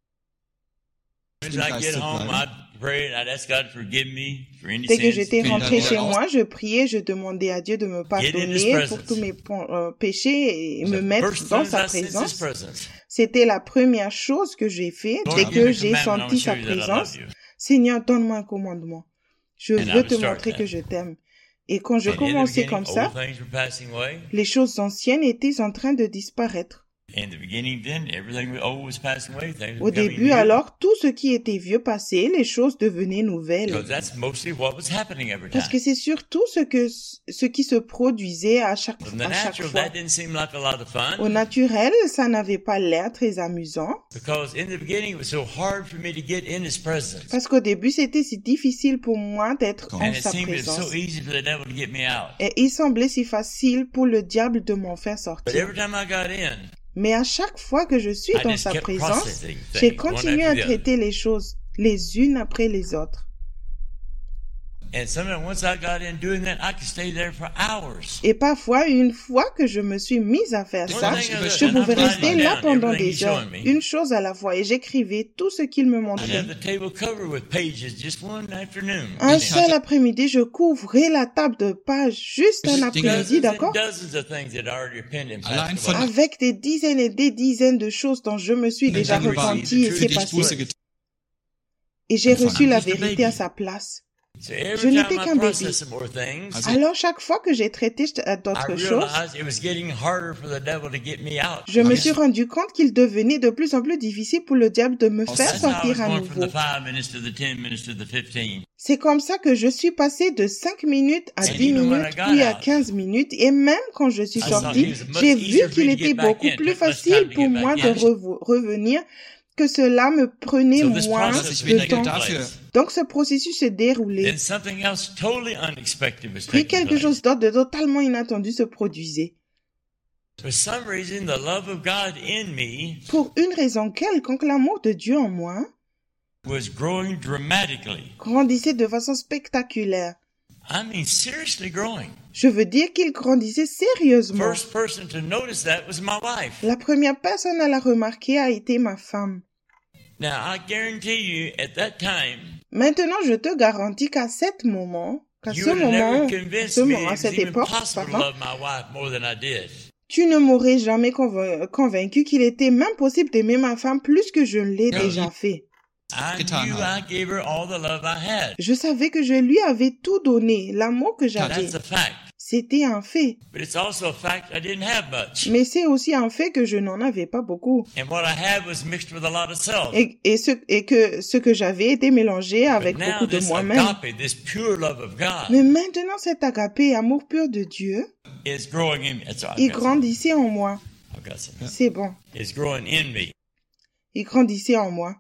As soon as I get home, I'd pray and I'd ask God to forgive me for any Dès que sins. j'étais Vielen rentrée Dank. chez moi, je priais, je demandais à Dieu de me His pardonner presence. pour tous mes péchés et me The mettre first dans thing sa I sensed His présence. presence. C'était la première chose que j'ai fait Lord, dès give me que a j'ai commandment, I senti wanna show sa you that I présence. love you. Seigneur, donne-moi un commandement. Je And I veux would te start montrer that. que je t'aime. Et quand je And in the commençais beginning, comme ça, old things were passing away. les choses anciennes étaient en train de disparaître. In the beginning, then everything old was passing away. Things Au were becoming début, new. alors, tout ce qui était vieux passait, les choses devenaient nouvelles. Because that's mostly what was happening every Parce time. que c'est surtout ce qui se produisait à chaque From the fois. natural, that didn't seem like a lot of fun. Au naturel, ça n'avait pas l'air très amusant. Because in the beginning, it was so hard for me to get in His presence. Parce qu'au début, c'était si difficile pour moi d'être en And it sa seemed it was présence. so easy for the devil to get me out. Et il semblait si facile pour le diable de m'en faire But sortir. every time I got in, Mais à chaque fois que je suis I dans just sa kept présence, processing j'ai things, one continué à after the other. traiter les choses les unes après les autres. And sometimes once I got in doing that, I could stay there for hours. Et parfois, une fois que je me suis mise à faire ça, je pouvais rester là pendant des heures, une chose à la fois, et j'écrivais tout ce qu'il me I'd montrait. have the table covered with pages just one afternoon. Un seul après-midi, je couvrais la table de pages juste un après-midi, Dozens and d'accord? dozens of things that already pinned and Allein passed von away. Avec des dizaines et des dizaines de choses dont je me suis déjà Gedanken waren repenti et für c'est dich passé. Buße getan. Et j'ai Enfin, reçu la just a vérité à baby. sa place. So Je every n'étais time qu'un I bébé. processed some more things, Also, Alors, chaque fois que j'ai traité I d'autres choses, realized it was getting harder for the devil to get me out. je me suis rendu compte qu'il devenait de plus en plus difficile pour le diable de me faire That's how I was sortir à going from nouveau. the 5 minutes to the 10 minutes to the 15. C'est comme ça que je suis passé de 5 minutes à And 10 even when I minutes, got puis à out, 15 minutes, et même quand je suis I thought sorti, it was much j'ai easier vu for me qu'il to était get back beaucoup in. plus Took less time facile to pour get moi back de in. revenir, que cela me prenait So this moins process ich de bin temps. dafür. Donc ce processus se déroulait. Then something else totally unexpected was Puis taking quelque place. chose d'autre de totalement inattendu se produisait. For some reason, the love of God in me Pour une raison quelconque, l'amour de Dieu en moi was growing dramatically. grandissait de façon spectaculaire. I mean, seriously growing. Je veux dire qu'il grandissait sérieusement. First person to notice that was my wife. La première personne à la remarquer a été ma femme. Now, I guarantee you, at that time, Maintenant, je te garantis qu'à cet moment, you would have never convinced me it à was cette even époque, possible to pardon, love my wife more than I did. tu ne m'aurais jamais convaincu qu'il était même possible d'aimer ma femme plus que je ne l'ai Ja, déjà fait. I getan knew I habe. gave her all the love I had. Je savais que je lui avais tout donné, l'amour que j'avais. That's a fact. C'était un fait. But it's also a fact I didn't have much. Mais c'est aussi un fait que je n'en avais pas beaucoup. And what I had was mixed with a lot of self. Et que ce que j'avais était mélangé avec But now beaucoup de this moi-même. agape, this pure love of God, Mais maintenant, cet agapé, amour pur de Dieu, is growing in me. That's all. il grandissait en moi. I've got some. C'est bon. It's growing in me. Il grandissait en moi.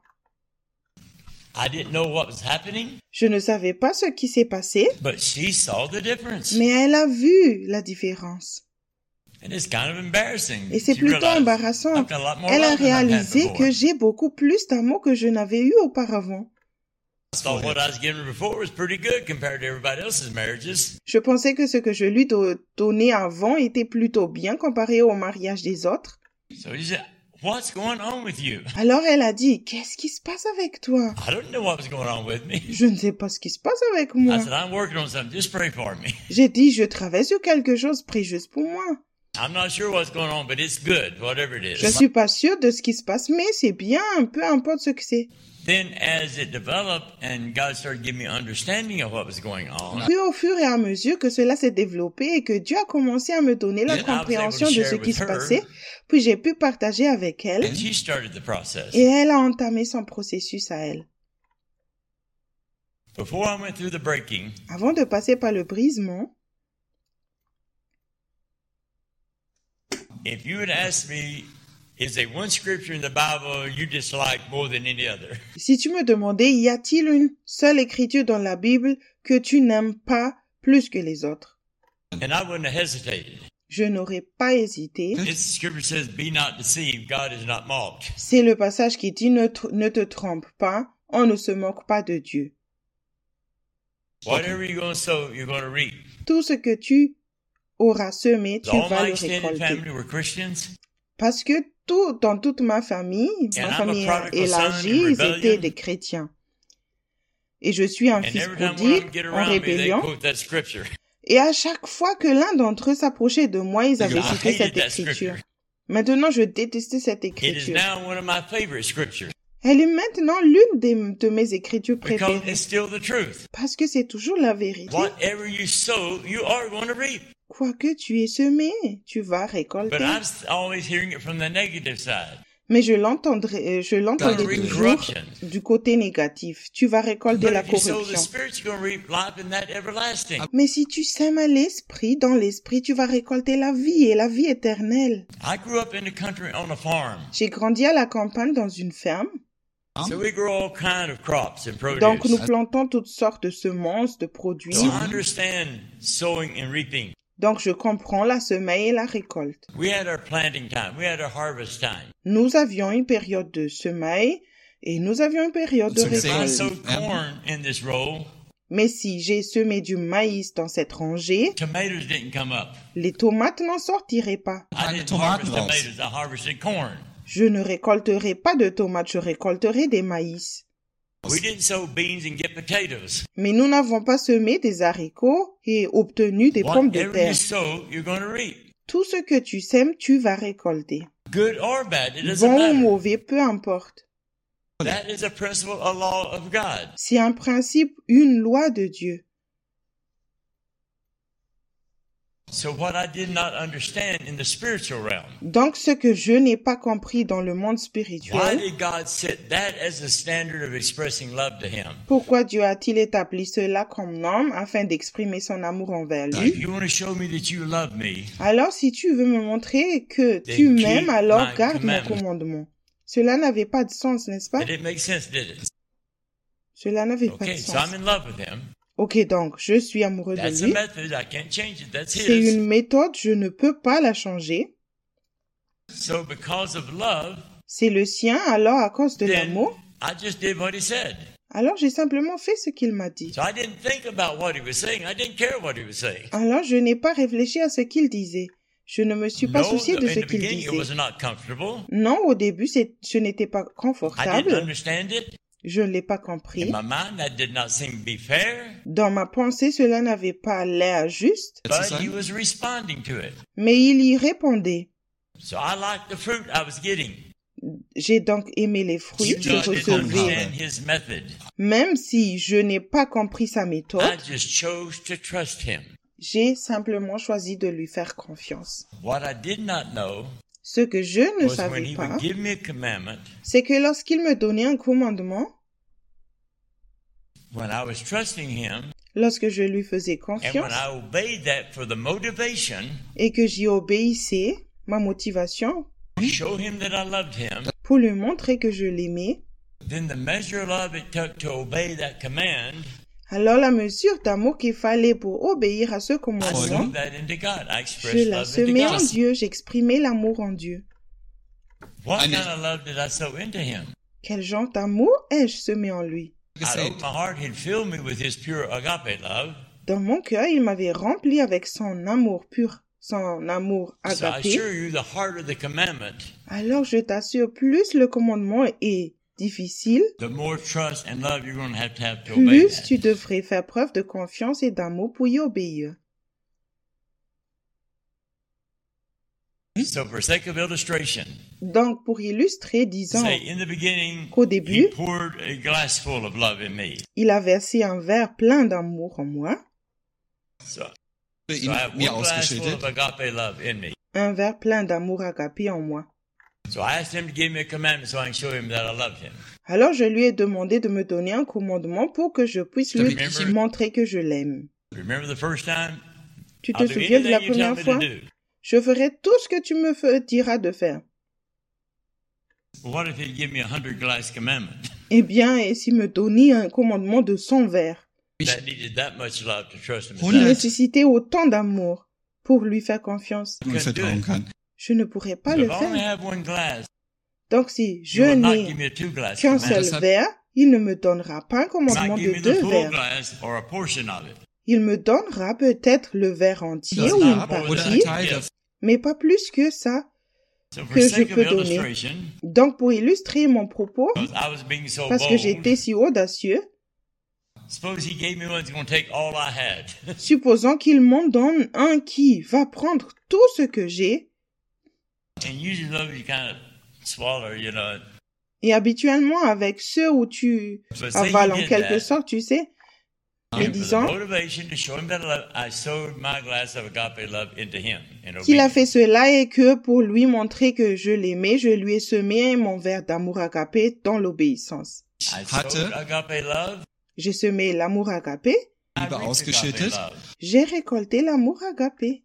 I didn't know what was happening, Je ne savais pas ce qui s'est passé, but she saw the difference. mais elle a vu la différence. And it's kind of embarrassing. Et c'est She plutôt realized embarrassant. I've got a lot more Elle a love than I've had réalisé before. que j'ai beaucoup plus d'amour que je n'avais eu auparavant. I thought what I was giving her before was pretty good compared to everybody else's marriages. Je pensais que ce que je lui donnais avant était plutôt bien comparé au mariage des autres. So he said, "What's going on with you?" Alors elle a dit, qu'est-ce qui se passe avec toi? I don't know what was going on with me. Je ne sais pas ce qui se passe avec moi. I said, "I'm working on something. Just pray for me." J'ai dit, je travaille sur quelque chose, prie juste pour moi. I'm not sure what's going on, but it's good, whatever it Je is. suis pas sûre de ce qui se passe, mais c'est bien, peu importe ce que c'est. Then as it developed and God started giving me understanding of what was going on, Puis au fur et à mesure que cela s'est développé et que Dieu a commencé à me donner la Then I was able to compréhension de share ce qui with se her. passait, puis j'ai pu partager avec elle, and she started the process. et elle a entamé son processus à elle. Before I went through the breaking, Avant de passer par le brisement, if you had asked me, is there one scripture in the Bible you dislike more than any other? si tu me demandais, y a-t-il une seule écriture dans la Bible que tu n'aimes pas plus que les autres? And I wouldn't have hesitated. Je n'aurais pas hésité. This scripture says, "Be not deceived, God is not mocked." C'est le passage qui dit ne te trompe pas, on ne se moque pas de Dieu. Whatever you're going to sow, you're going to reap. Tout ce que tu auras semé, tu All vas my le extended récolter. family were Christians, Parce que dans toute ma famille I'm a prodigal son élargie, in ils rebellion. étaient des chrétiens. Et je suis un and fils every time one of prodigue them get en around me, they rébellion. quote that scripture. Et à chaque fois que l'un d'entre eux s'approchait de moi, ils avaient I cité hated cette that écriture. scripture. Maintenant, je détestais cette It is écriture. now one of my favorite scriptures. Elle est maintenant l'une de mes écritures because préférées. it's still the truth. Parce que c'est toujours la vérité. Whatever you sow, you are going to reap. Quoi que tu aies semé, tu vas récolter. But I'm always hearing it from the negative side. Mais je l'entendais toujours du côté négatif. Tu vas récolter la corruption. Mais si tu sèmes à l'esprit, dans l'esprit, tu vas récolter la vie et la vie éternelle. J'ai grandi à la campagne dans une ferme. Donc nous plantons toutes sortes de semences, de produits. Donc je comprends la semaille et la récolte. Nous avions une période de semaille et nous avions une période de récolte. Mais si j'ai semé du maïs dans cette rangée, les tomates n'en sortiraient pas. Je ne récolterai pas de tomates, je récolterai des maïs. Mais nous n'avons pas semé des haricots et obtenu des pommes de terre. Tout ce que tu sèmes, tu vas récolter. Bon ou mauvais, peu importe. C'est un principe, une loi de Dieu. Donc, ce que je n'ai pas compris dans le monde spirituel, pourquoi Dieu a-t-il établi cela comme norme afin d'exprimer son amour envers lui? Alors, si tu veux me montrer que tu m'aimes, alors garde mon commandement. Cela n'avait pas de sens, n'est-ce pas? Cela n'avait pas de sens. Ok, donc, je suis amoureux de lui. C'est une méthode, je ne peux pas la changer. C'est le sien, alors à cause de l'amour, alors j'ai simplement fait ce qu'il m'a dit. Alors je n'ai pas réfléchi à ce qu'il disait. Je ne me suis pas soucié de ce qu'il disait. Non, au début, ce n'était pas confortable. Je ne l'ai pas compris. Dans ma pensée, cela n'avait pas l'air juste. Mais il y répondait. J'ai donc aimé les fruits que je recevais. Même si je n'ai pas compris sa méthode, j'ai simplement choisi de lui faire confiance. Ce que je ne savais pas, c'est que lorsqu'il me donnait un commandement, lorsque je lui faisais confiance et que j'y obéissais, ma motivation, pour lui montrer que je l'aimais, alors la mesure d'amour qu'il fallait pour obéir à ce commandement, je la semais en Dieu, j'exprimais l'amour en Dieu. Quel genre d'amour ai-je semé en lui? Dans mon cœur, il m'avait rempli avec son amour pur, son amour agapé. Alors je t'assure, plus le commandement est difficile, plus tu devrais faire preuve de confiance et d'amour pour y obéir. Donc, pour illustrer, disons qu'au début, il a versé un verre plein d'amour en moi. Un verre plein d'amour agapé en moi. Alors je lui ai demandé de me donner un commandement pour que je puisse lui montrer que je l'aime. Tu te souviens de la première fois? Je ferai tout ce que tu me diras de faire. Eh bien, et s'il me donnait un commandement de 100 verres? Il nécessitait autant d'amour pour lui faire confiance. Je ne pourrais pas le faire. Donc si je n'ai qu'un seul verre, il ne me donnera pas un commandement de 2 verres. Il me donnera peut-être le verre entier ou une partie, mais pas plus que ça que je peux donner. Donc pour illustrer mon propos, parce que j'étais si audacieux, supposons qu'il m'en donne un qui va prendre tout ce que j'ai. Et habituellement, avec ceux où tu avales en quelque sorte, tu sais, et disant qu'il a fait cela et que pour lui montrer que je l'aimais, je lui ai semé mon verre d'amour agapé dans l'obéissance. J'ai semé l'amour agapé. J'ai récolté l'amour agapé.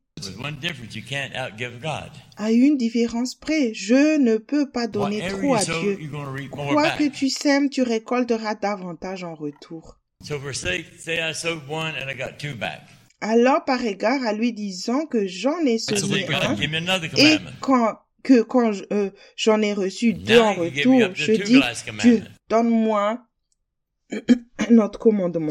À une différence près, je ne peux pas donner trop à Dieu. Quoi que tu sèmes, tu récolteras davantage en retour. Alors, par égard à lui disant que j'en ai semé un, et quand j'en ai reçu deux en retour, je dis, Dieu, donne-moi un autre commandement.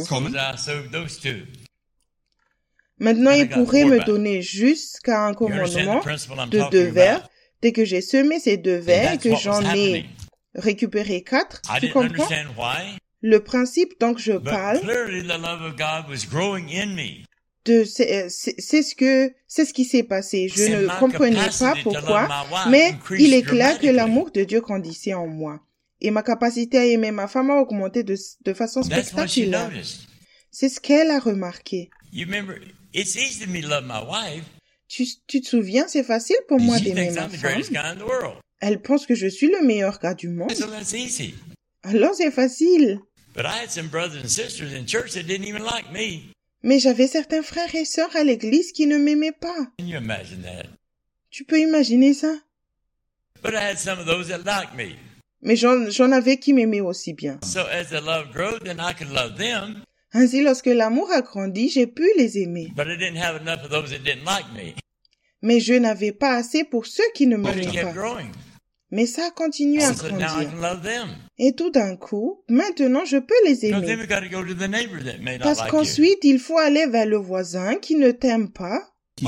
Maintenant, il pourrait me donner jusqu'à un commandement de 2 verres. Dès que j'ai semé ces 2 verres et que j'en ai récupéré 4, tu comprends? Le principe dont je parle, c'est ce qui s'est passé. Je ne comprenais pas pourquoi, mais il est clair que l'amour de Dieu grandissait en moi. Et ma capacité à aimer ma femme a augmenté de façon spectaculaire. C'est ce qu'elle a remarqué. Tu te souviens, c'est facile pour moi d'aimer ma femme. Elle pense que je suis le meilleur gars du monde. Alors c'est facile. Mais j'avais certains frères et sœurs à l'église qui ne m'aimaient pas. Tu peux imaginer ça? Mais j'en avais qui m'aimaient aussi bien. Ainsi, lorsque l'amour a grandi, j'ai pu les aimer. Mais je n'avais pas assez pour ceux qui ne m'aimaient pas. Mais ça a continué à grandir. Et tout d'un coup, maintenant, je peux les aimer. Parce qu'ensuite, il faut aller vers le voisin qui ne t'aime pas.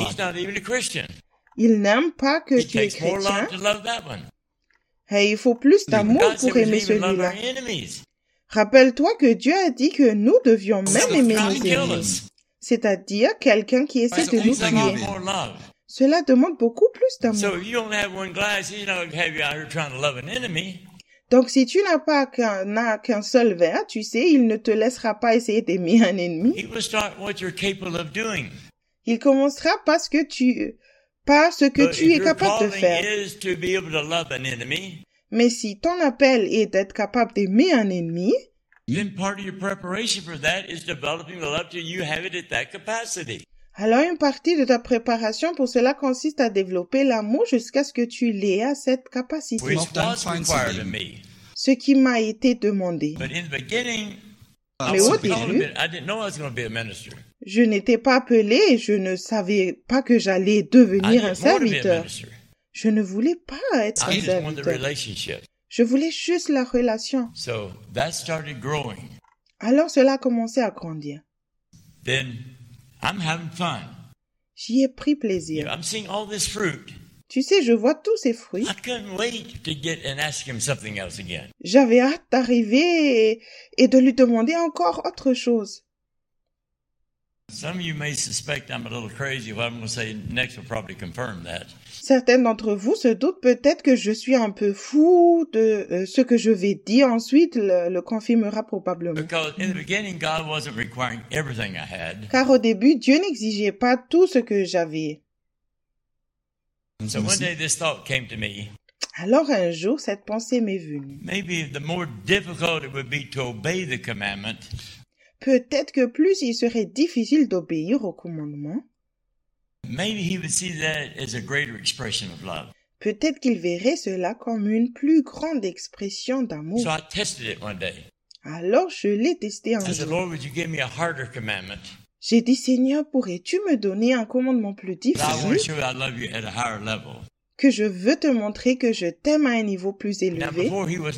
Il n'aime pas que tu es chrétien. Et il faut plus d'amour pour aimer celui-là. Rappelle-toi que Dieu a dit que nous devions même aimer nos ennemis, c'est-à-dire quelqu'un qui essaie de nous tuer. Cela demande beaucoup plus d'amour. Donc, si tu n'as qu'un seul verre, tu sais, il ne te laissera pas essayer d'aimer un ennemi. Il commencera par ce que tu es capable de faire. Mais si ton appel est d'être capable d'aimer un ennemi, alors une partie de ta préparation pour cela consiste à développer l'amour jusqu'à ce que tu l'aies à cette capacité. Ce qui m'a été demandé. Mais au début, je n'étais pas appelé et je ne savais pas que j'allais devenir un serviteur. Je ne voulais pas être un serviteur. Je voulais juste la relation. Alors cela a commencé à grandir. J'y ai pris plaisir. Tu sais, je vois tous ces fruits. J'avais hâte d'arriver et de lui demander encore autre chose. Certains d'entre vous se doutent peut-être que je suis un peu fou de ce que je vais dire ensuite, le confirmera probablement. Car au début, Dieu n'exigeait pas tout ce que j'avais. Alors un jour, cette pensée m'est venue. Peut-être que plus il serait difficile d'obéir au commandement, peut-être qu'il verrait cela comme une plus grande expression d'amour. Alors je l'ai testé un jour. J'ai dit, Seigneur, pourrais-tu me donner un commandement plus difficile? Que je veux te montrer que je t'aime à un niveau plus élevé.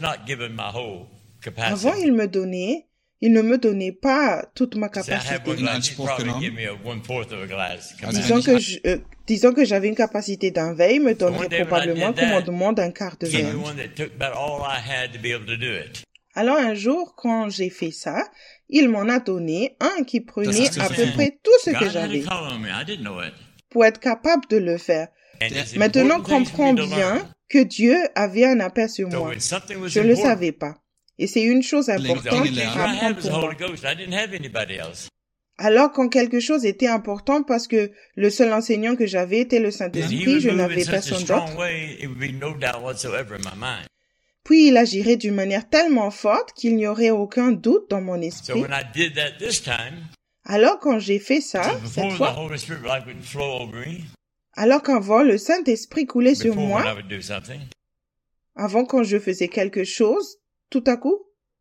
Avant, il ne me donnait pas toute ma capacité. Disons que j'avais une capacité d'un verre, il me donnerait probablement un commandement d'un quart de verre. Alors un jour, quand j'ai fait ça, il m'en a donné un qui prenait à peu près tout ce que j'avais pour être capable de le faire. Maintenant, comprends bien que Dieu avait un appel sur moi. Je ne le savais pas. Et c'est une chose importante à apprendre pour moi. Alors, quand quelque chose était important parce que le seul enseignant que j'avais était le Saint-Esprit, je n'avais personne d'autre. Puis il agirait d'une manière tellement forte qu'il n'y aurait aucun doute dans mon esprit. Alors quand j'ai fait ça, cette fois, alors qu'avant le Saint-Esprit coulait sur moi, avant quand je faisais quelque chose, tout à coup,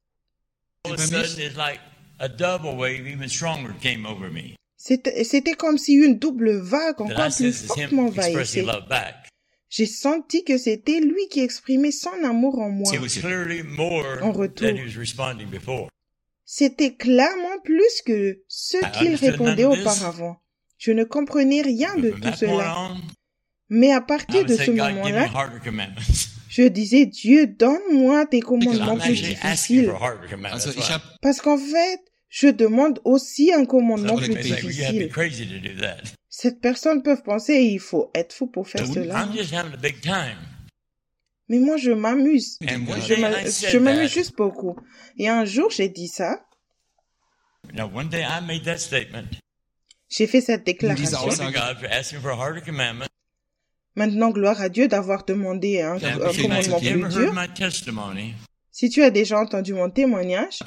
c'était comme si une double vague encore plus forte m'envahissait. J'ai senti que c'était lui qui exprimait son amour en moi. En retour. C'était clairement plus que ce qu'il répondait auparavant. Je ne comprenais rien de tout cela. Mais à partir de ce moment-là, je disais, Dieu, donne-moi tes commandements plus difficiles. Parce qu'en fait, je demande aussi un commandement plus difficile. Cette personne peut penser, il faut être fou pour faire cela. Mais moi, je m'amuse. Je m'amuse juste beaucoup. Et un jour, j'ai dit ça. J'ai fait cette déclaration. Maintenant, gloire à Dieu d'avoir demandé un commandement plus dur. Si tu as déjà entendu mon témoignage,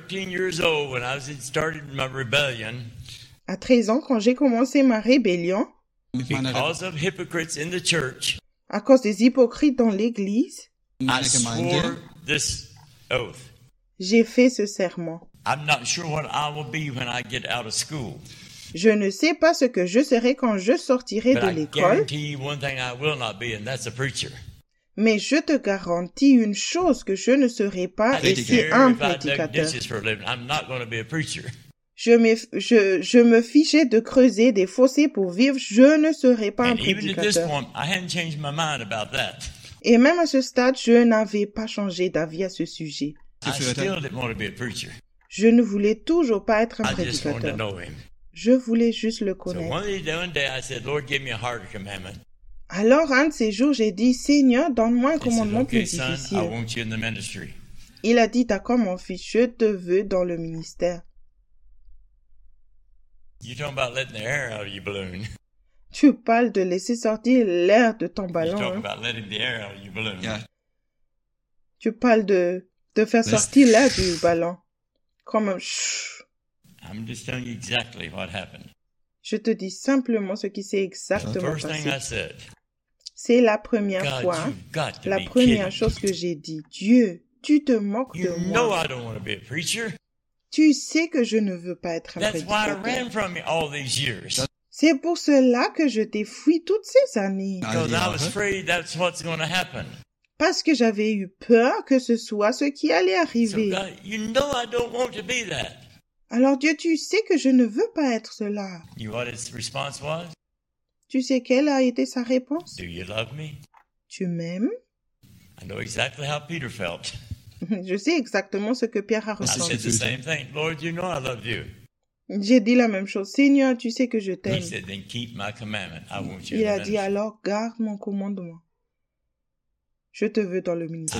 à 13 ans, quand j'ai commencé ma rébellion, à cause des hypocrites dans l'église, j'ai fait ce serment. Je ne sais pas ce que je serai quand je sortirai de l'école, mais je te garantis une chose que je ne serai pas, et c'est un prédicateur. Je me fichais de creuser des fossés pour vivre, je ne serai pas un prédicateur. Et même à ce stade, je n'avais pas changé d'avis à ce sujet. Je ne voulais toujours pas être un prédicateur. Je voulais juste le connaître. Alors, un de ces jours, j'ai dit, Seigneur, donne-moi un commandement plus difficile. Il a dit, d'accord, mon fils, je te veux dans le ministère. Tu parles de laisser sortir l'air de ton ballon. Tu parles de faire sortir l'air du ballon. Comme Je te dis simplement ce qui s'est exactement passé. C'est la première fois, la première chose que j'ai dit. Dieu, tu te moques de moi. Tu sais que je ne veux pas être un prédicateur. C'est pour cela que je t'ai fui toutes ces années. Parce que j'avais eu peur que ce soit ce qui allait arriver. Alors Dieu, tu sais que je ne veux pas être cela. Tu sais quelle a été sa réponse? Tu m'aimes? Je sais exactement ce que Pierre a ressenti. J'ai dit la même chose. Seigneur, tu sais que je t'aime. Il a dit alors, garde mon commandement. Je te veux dans le ministère.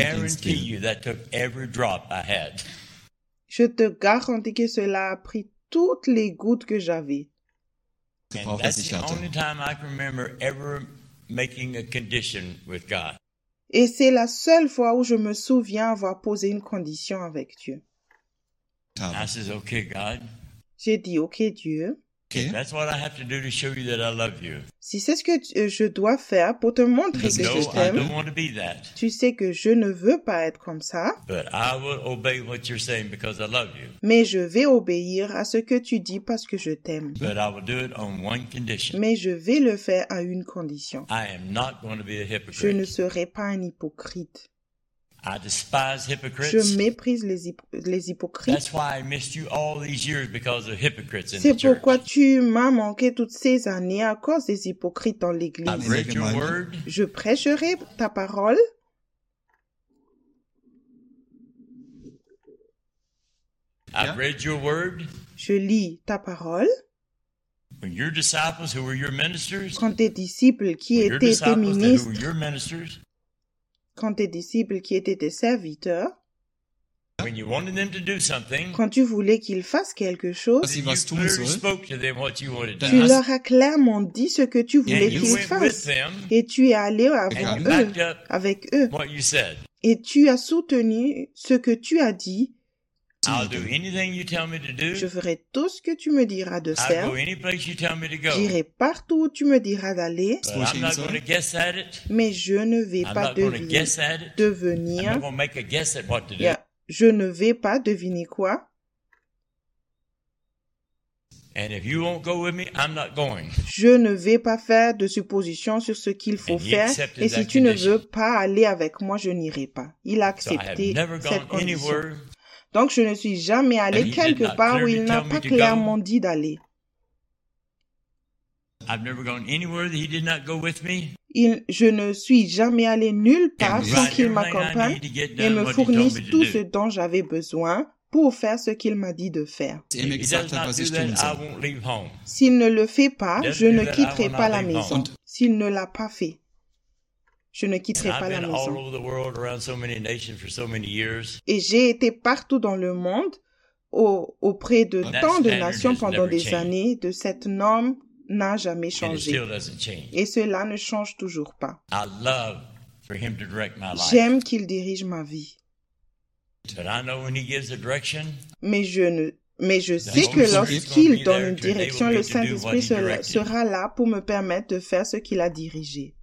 Je te garantis que cela a pris toutes les gouttes que j'avais. Et c'est la seule fois où je me souviens avoir posé une condition avec Dieu. J'ai dit, OK, Dieu. Si c'est ce que je dois faire pour te montrer que je t'aime, tu sais que je ne veux pas être comme ça, mais je vais obéir à ce que tu dis parce que je t'aime. Mais je vais le faire à une condition. Je ne serai pas un hypocrite. Je méprise les hypocrites. C'est pourquoi tu m'as manqué toutes ces années à cause des hypocrites dans l'église. Je prêcherai ta parole. Je lis ta parole. Quand tes disciples qui étaient tes ministres, quand tes disciples qui étaient tes serviteurs, quand tu voulais qu'ils fassent quelque chose, tu leur as clairement dit ce que tu voulais qu'ils fassent. Et tu es allé avec eux. Et tu as soutenu ce que tu as dit. Je ferai tout ce que tu me diras de faire. J'irai partout où tu me diras d'aller. Mais je ne vais pas devenir. Je ne vais pas deviner quoi. Je ne vais pas faire de suppositions sur ce qu'il faut faire. Et si tu ne veux pas aller avec moi, je n'irai pas. Il a accepté cette condition. Donc, je ne suis jamais allé quelque part où il n'a pas clairement dit d'aller. Je ne suis jamais allé nulle part sans qu'il m'accompagne et me fournisse tout ce dont j'avais besoin pour faire ce qu'il m'a dit de faire. S'il ne le fait pas, je ne quitterai pas la maison. S'il ne l'a pas fait, je ne quitterai pas la maison. Et j'ai été partout dans le monde auprès de tant de nations pendant des années. De cette norme n'a jamais changé. Et cela ne change toujours pas. J'aime qu'il dirige ma vie. Mais je sais que lorsqu'il donne une direction, le Saint-Esprit sera là pour me permettre de faire ce qu'il a dirigé.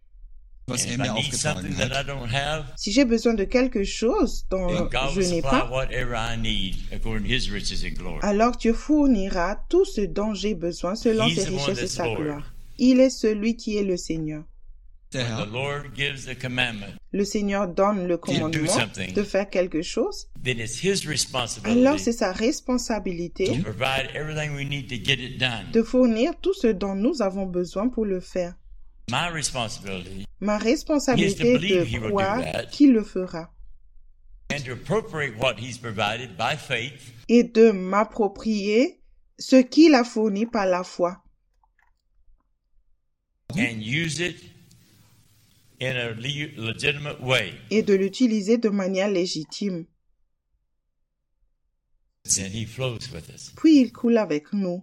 Si j'ai besoin de quelque chose dont je n'ai pas, alors Dieu fournira tout ce dont j'ai besoin selon ses richesses et sa gloire. Il est celui qui est le Seigneur. Le Seigneur donne le commandement de faire quelque chose, alors c'est sa responsabilité de fournir tout ce dont nous avons besoin pour le faire. Ma responsabilité est de croire qu'il le fera et de m'approprier ce qu'il a fourni par la foi et de l'utiliser de manière légitime. Puis il coule avec nous.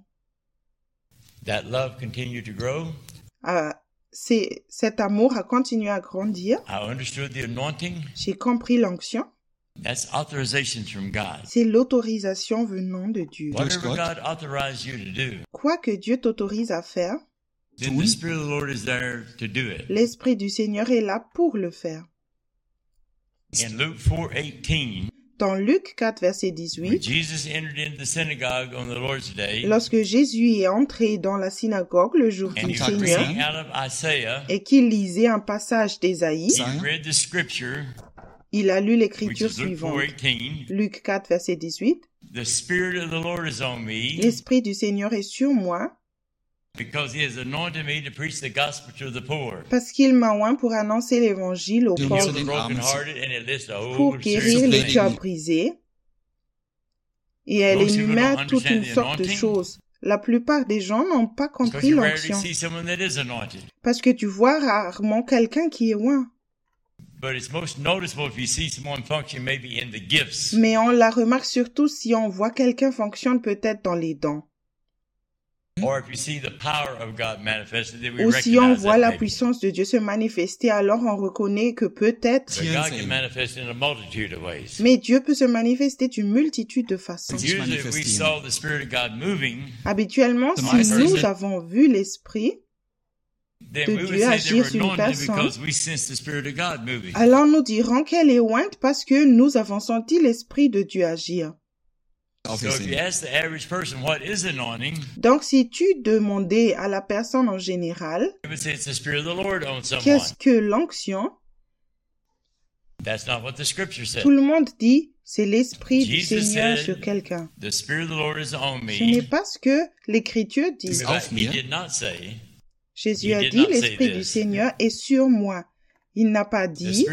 Cet amour a continué à grandir. J'ai compris l'onction. C'est l'autorisation venant de Dieu. Quoi que Dieu t'autorise à faire, l'Esprit du Seigneur est là pour le faire. Dans Luc 4, verset 18, lorsque Jésus est entré dans la synagogue le jour du Seigneur et qu'il lisait un passage d'Ésaïe, il a lu l'écriture suivante. Luc 4, verset 18, l'Esprit du Seigneur est sur moi, parce qu'il m'a oint pour annoncer l'évangile aux pauvres, pour guérir les cœurs brisés. Et elle énumère toute une sorte de choses. La plupart des gens n'ont pas compris l'onction, parce que tu vois rarement quelqu'un qui est oint. Mais on la remarque surtout si on voit quelqu'un fonctionne peut-être dans les dons. Ou si on voit la puissance de Dieu se manifester, alors on reconnaît que peut-être... Mais Dieu peut se manifester d'une multitude de façons. Habituellement, si nous avons vu l'Esprit de Dieu agir sur une personne, alors nous dirons qu'elle est ointe parce que nous avons senti l'Esprit de Dieu agir. Donc, si tu demandais à la personne en général, qu'est-ce que l'onction? Tout le monde dit, c'est l'Esprit du Seigneur sur quelqu'un. Ce n'est pas ce que l'Écriture dit. Jésus a dit, l'Esprit du Seigneur est sur moi. Il n'a pas dit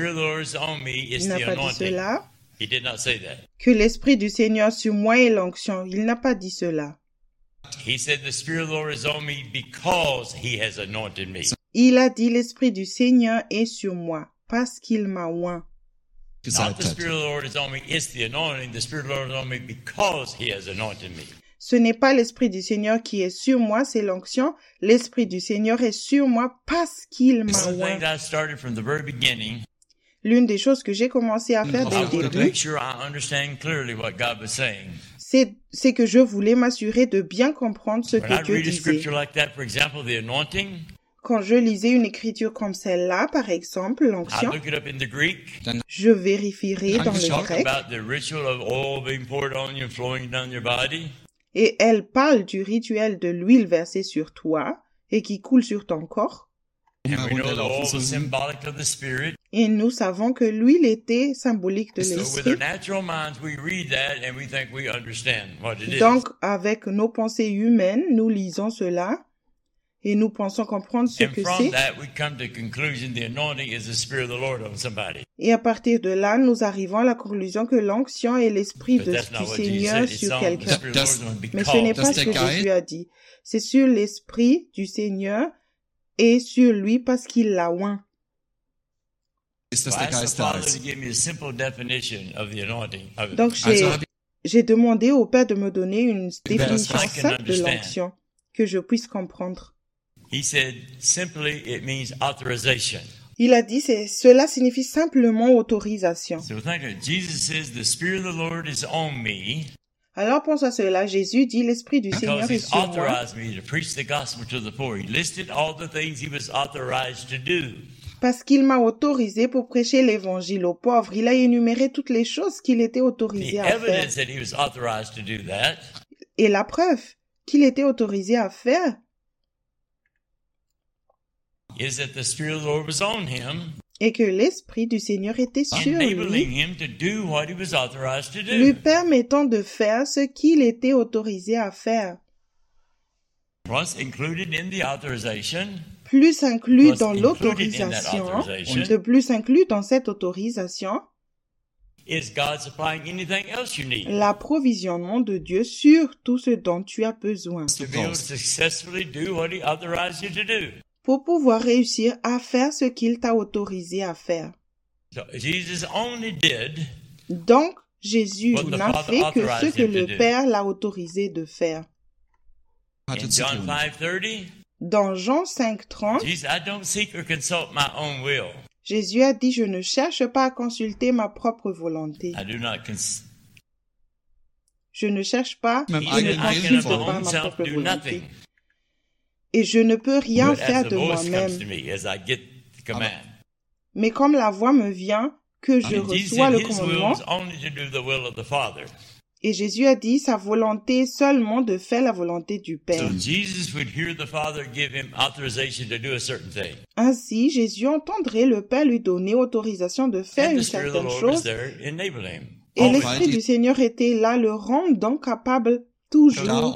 cela. Que l'Esprit du Seigneur sur moi est l'onction. Il n'a pas dit cela. Il a dit, l'Esprit du Seigneur est sur moi, parce qu'il m'a oint. Ce n'est pas l'Esprit du Seigneur qui est sur moi, c'est l'onction. L'Esprit du Seigneur est sur moi parce qu'il m'a oint. L'une des choses que j'ai commencé à faire dès le début, c'est que je voulais m'assurer de bien comprendre ce que Dieu disait. Quand je lisais une écriture comme celle-là, par exemple, l'onction, je vérifierai dans le grec. Et elle parle du rituel de l'huile versée sur toi et qui coule sur ton corps. Et nous savons que l'huile était symbolique de l'esprit. Donc, avec nos pensées humaines, nous lisons cela et nous pensons comprendre ce que c'est. Et à partir de là, nous arrivons à la conclusion que l'onction est l'esprit du Seigneur sur quelqu'un. Mais ce n'est pas ce que Jésus a dit. C'est sur l'esprit du Seigneur et sur lui parce qu'il l'a oint. Donc j'ai demandé au Père de me donner une définition simple de l'onction que je puisse comprendre. Il a dit cela signifie simplement autorisation. Alors pense à cela, Jésus dit l'Esprit du Seigneur est sur moi. Parce qu'il m'a autorisé pour prêcher l'évangile aux pauvres. Il a énuméré toutes les choses qu'il était autorisé à faire. Et la preuve qu'il était autorisé à faire et que l'Esprit du Seigneur était sur lui, lui permettant de faire ce qu'il était autorisé à faire. Plus inclus dans l'autorisation, de plus inclus dans cette autorisation, l'approvisionnement de Dieu sur tout ce dont tu as besoin. Pour pouvoir réussir à faire ce qu'il t'a autorisé à faire. Donc, Jésus n'a fait que ce que le Père l'a autorisé de faire. Dans Jean 5:30, Jésus a dit, je ne cherche pas à consulter ma propre volonté. Je ne cherche pas, je ne consulte pas ma propre volonté. Et je ne peux rien faire de moi-même. Mais comme la voix me vient, que je reçois le commandement, et Jésus a dit sa volonté seulement de faire la volonté du Père. Ainsi, Jésus entendrait le Père lui donner autorisation de faire une certaine chose, et l'Esprit du Seigneur était là, le rendant capable toujours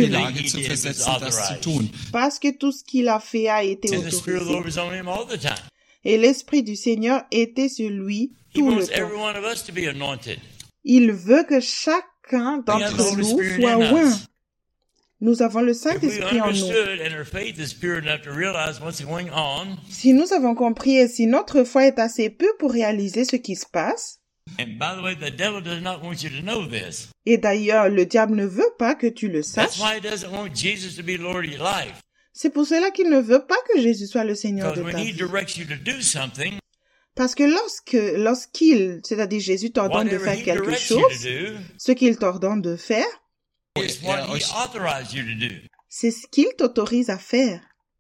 parce que tout ce qu'il a fait a été autorisé. Et l'Esprit du Seigneur était sur lui tout le temps. Il veut que chacun d'entre nous soit oint. Nous avons le Saint-Esprit en nous. Si nous avons compris et si notre foi est assez pure pour réaliser ce qui se passe, et d'ailleurs, le diable ne veut pas que tu le saches. C'est pour cela qu'il ne veut pas que Jésus soit le Seigneur de ta vie. Parce que lorsqu'il, c'est-à-dire Jésus t'ordonne de faire quelque chose, ce qu'il t'ordonne de faire, c'est ce qu'il t'autorise à faire.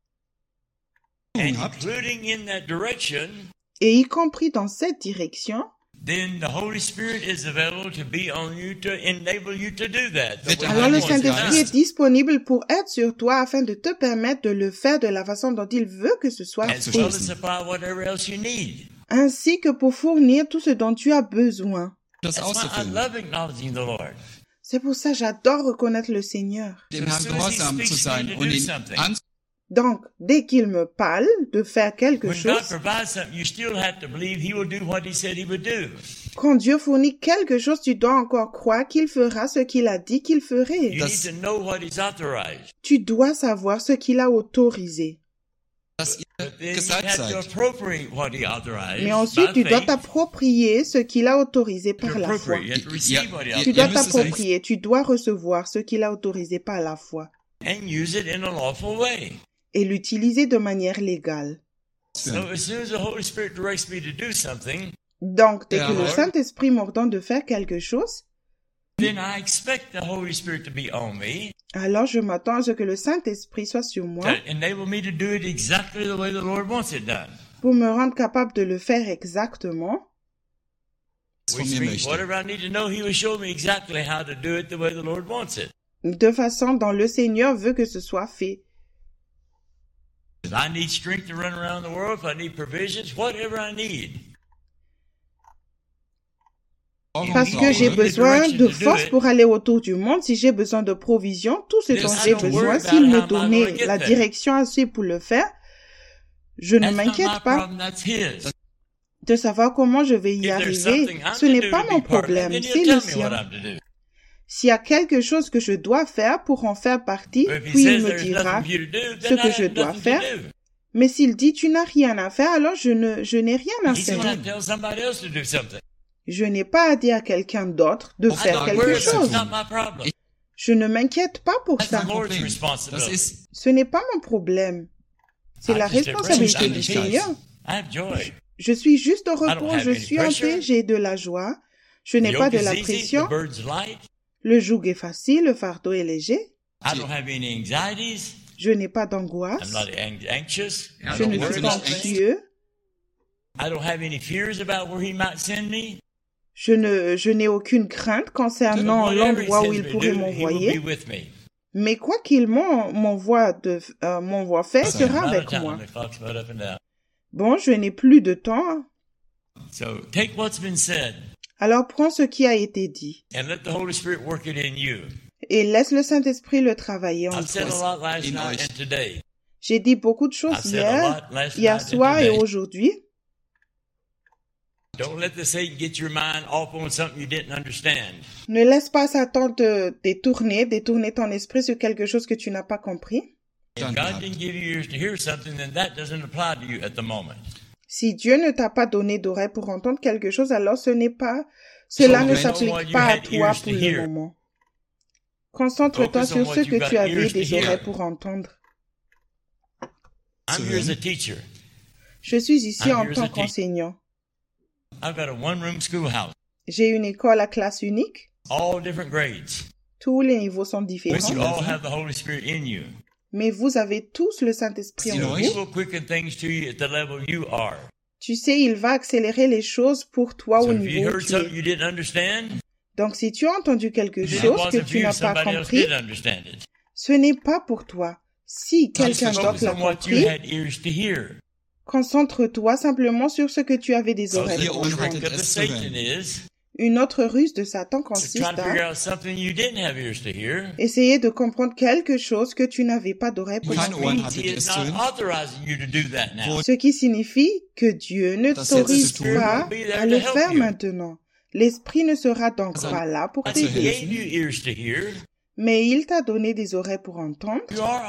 Et y compris dans cette direction, alors le Saint-Esprit est disponible pour être sur toi afin de te permettre de le faire de la façon dont il veut que ce soit fait, ainsi que pour fournir tout ce dont tu as besoin. C'est pour ça que j'adore reconnaître le Seigneur. Donc, dès qu'il me parle de faire quelque chose, quand Dieu fournit quelque chose, tu dois encore croire qu'il fera ce qu'il a dit qu'il ferait. Tu dois savoir ce qu'il a autorisé. Mais ensuite, tu dois t'approprier ce qu'il a autorisé par la foi. Tu dois t'approprier, tu dois recevoir ce qu'il a autorisé par la foi. Et l'utiliser de manière légale. Donc, dès que le Saint-Esprit m'ordonne de faire quelque chose, alors je m'attends à ce que le Saint-Esprit soit sur moi pour me rendre capable de le faire exactement. De façon dont le Seigneur veut que ce soit fait. Parce que j'ai besoin de force pour aller autour du monde, si j'ai besoin de provisions, tout ce dont j'ai besoin, s'il me donnait la direction à suivre pour le faire, je ne m'inquiète pas de savoir comment je vais y arriver. Ce n'est pas mon problème, c'est le sien. S'il y a quelque chose que je dois faire pour en faire partie, puis il me dira ce que je dois faire. Mais s'il dit tu n'as rien à faire, alors je n'ai rien à faire. Je n'ai pas à dire à quelqu'un d'autre de faire quelque chose. Je ne m'inquiète pas pour ça. Ce n'est pas mon problème. C'est la responsabilité du Seigneur. Je suis juste au repos, je suis en paix, j'ai de la joie. Je n'ai pas de la pression. Le joug est facile, le fardeau est léger. Je n'ai pas d'angoisse. Je ne suis pas anxieux. Je n'ai aucune crainte concernant l'endroit où il pourrait m'envoyer. Mais quoi qu'il m'envoie faire sera avec moi. Bon, je n'ai plus de temps. Alors prends ce qui a été dit. Et laisse le Saint-Esprit le travailler en toi. J'ai dit beaucoup de choses hier soir et aujourd'hui. Ne laisse pas Satan te détourner ton esprit sur quelque chose que tu n'as pas compris. Si Dieu ne t'a pas donné d'oreilles pour entendre quelque chose, alors cela ne s'applique pas à toi pour le moment. Concentre-toi sur ce que tu avais des oreilles pour entendre. Je suis ici en tant qu'enseignant. J'ai une école à classe unique. Tous les niveaux sont différents. Mais vous avez tous le Saint-Esprit en vous. Tu sais, il va accélérer les choses pour toi au niveau où tu es. Donc, si tu as entendu quelque chose que tu n'as pas compris, ce n'est pas pour toi. Si quelqu'un d'autre l'a compris, concentre-toi simplement sur ce que tu avais des oreilles pour entendre. Une autre ruse de Satan consiste à essayer de comprendre quelque chose que tu n'avais pas d'oreilles pour entendre. Ce qui signifie que Dieu ne t'autorise pas à le faire maintenant. L'Esprit ne sera donc pas là pour t'aider. Mais il t'a donné des oreilles pour entendre.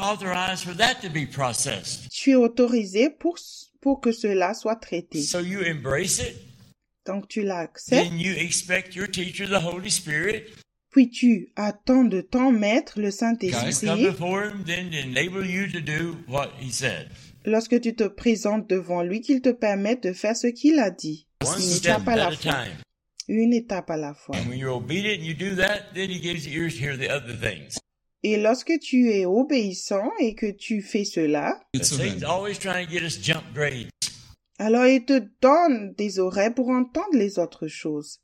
Tu es autorisé pour que cela soit traité. Donc tu l'acceptes. Puis tu attends de ton maître, le Saint-Esprit. Lorsque tu te présentes devant lui, qu'il te permette de faire ce qu'il a dit. Une étape à la fois. Une étape à la fois. Et lorsque tu es obéissant et que tu fais cela, alors il te donne des oreilles pour entendre les autres choses.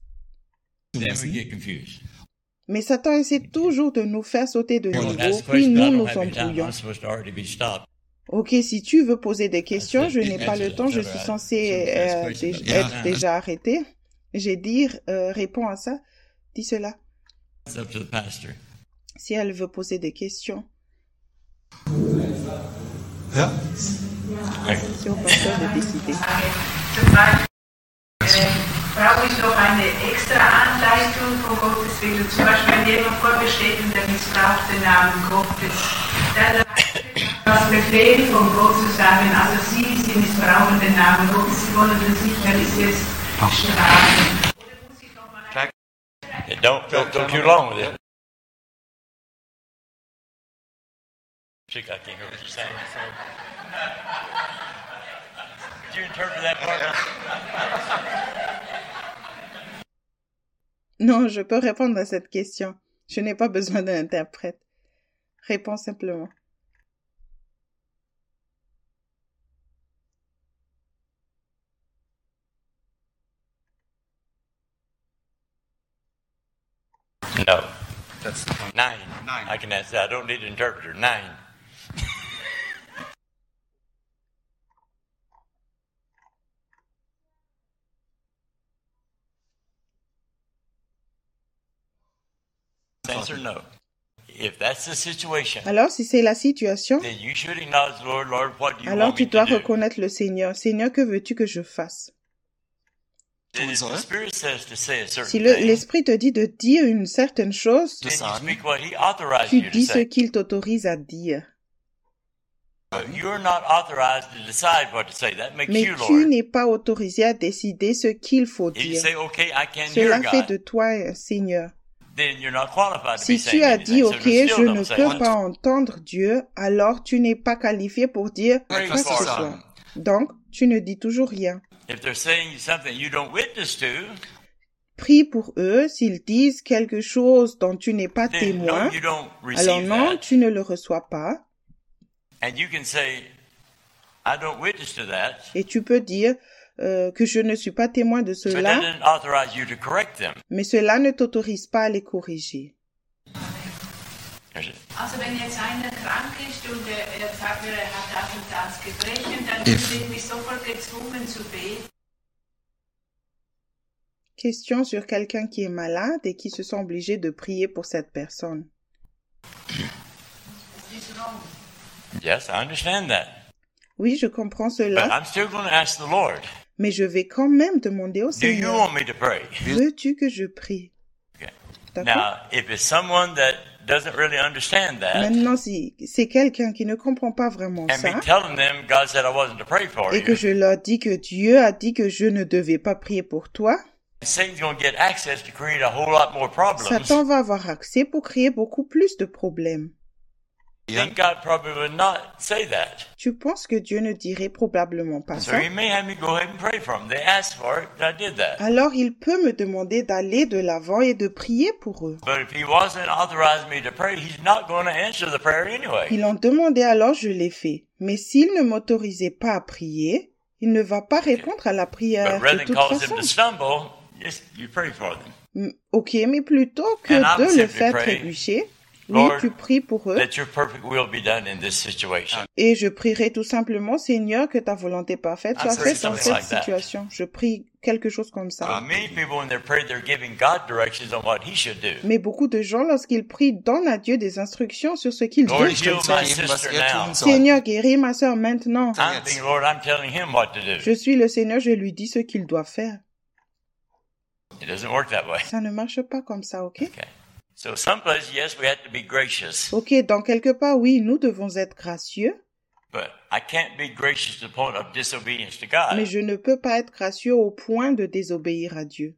Mais Satan essaie toujours de nous faire sauter de niveau, puis nous embrouillons. Ok, si tu veux poser des questions, je n'ai pas le temps, je suis censé être déjà arrêté. J'ai dit, réponds à ça, dis cela. Si elle veut poser des questions. Ja. C'est au pasteur de décider. Brauche ich noch eine extra Anleitung von Gottes Willen? Zum Beispiel, wenn jemand vor mir steht und er missbraucht den Namen Gottes, dann das Befehl von Gott zu sagen, also Sie missbrauchen den Namen Gottes, Sie wollen den sicher jetzt strafen. Don't go too long with it. I can't hear what you're saying. Did you interpret that part? Non, je peux répondre à cette question. Je n'ai pas besoin d'un interprète. Réponds simplement. No. That's 9. I can answer that. I don't need an interpreter. 9. Answer no. If that's the situation, alors, si c'est la situation, then you should acknowledge the Lord. Lord, what do you alors want tu me dois to do? reconnaître le Seigneur. Seigneur, que veux-tu que je fasse? If the Spirit says to say a certain Si thing, l'Esprit te dit de dire une certaine chose, then you speak what He authorized tu you to dis ce say. qu'il t'autorise à dire. But you're not authorized to decide what to say. That makes Mais you tu Lord. n'es pas autorisé à décider ce qu'il faut If you dire. say, okay, I can hear Cela fait God, de toi un Seigneur. then you're not qualified to be Si saying tu as anything. dit, So ok, then je still ne don't say peux it. pas entendre Dieu, alors tu n'es pas qualifié pour dire quoi Praise que ce God. soit. Donc, tu ne dis toujours rien. If they're saying something you don't witness to, Prie pour eux, s'ils disent quelque chose dont tu n'es pas then témoin, no, you don't alors receive non, that. tu ne le reçois pas. And you can say, I don't witness to that. Et tu peux dire que je ne suis pas témoin de But that cela, didn't authorize you to correct them. mais cela ne t'autorise pas à les corriger. Also wenn jetzt einer krank ist und er sagt mir, er hat das und das Gebrechen, dann bin ich sofort gezwungen zu beten. Question sur quelqu'un qui est malade et qui se sent obligé de prier pour cette personne. Yes, I understand that. Oui, je comprends But cela, I'm still going to ask the Lord, mais je vais quand même demander au do you Seigneur, want me to pray? veux-tu que je prie? Okay. D'accord? Now, if it's someone that doesn't really understand that, Maintenant, si c'est quelqu'un qui ne comprend pas vraiment and ça, me telling them God said I wasn't to pray for et que you, je leur dis que Dieu a dit que je ne devais pas prier pour toi, Satan's going to get access to create a whole lot more problems. Satan va avoir accès pour créer beaucoup plus de problèmes. I think God probably would not say that. Tu penses que Dieu ne dirait probablement pas So ça? He may have me go ahead and pray for them. They asked for it, and I did that. Alors il peut me demander d'aller de l'avant et de prier pour eux. But if He wasn't authorizing me to pray, He's not going to answer the prayer anyway. Ils l'ont demandé, alors je l'ai fait. Mais s'il ne m'autorisait pas à prier, il ne va pas répondre à la prière But rather de than toute cause façon. them to stumble, just you pray for them. Ok, mais plutôt que And I would de le simply faire pray, trébucher, oui, Lord, tu pries pour eux. That your perfect will be done in this situation. Et je prierai tout simplement, Seigneur, que ta volonté parfaite soit faite dans something cette like that. situation. Je prie quelque chose comme ça. Many people, when they pray, they're giving God directions on what He should do. Mais beaucoup de gens, lorsqu'ils prient, donnent à Dieu des instructions sur ce qu'ils Lord, doivent heal my faire. sister now. Seigneur, guéris ma sœur maintenant. I'm being Lord, I'm telling him what to do. Je suis le Seigneur, je lui dis ce qu'il doit faire. It doesn't work that way. Ça ne marche pas comme ça, ok? Okay. So someplace, yes, we have to be gracious, Ok, dans quelque part, oui, nous devons être gracieux, but I can't be gracious to the point of disobedience to mais God. je ne peux pas être gracieux au point de désobéir à Dieu.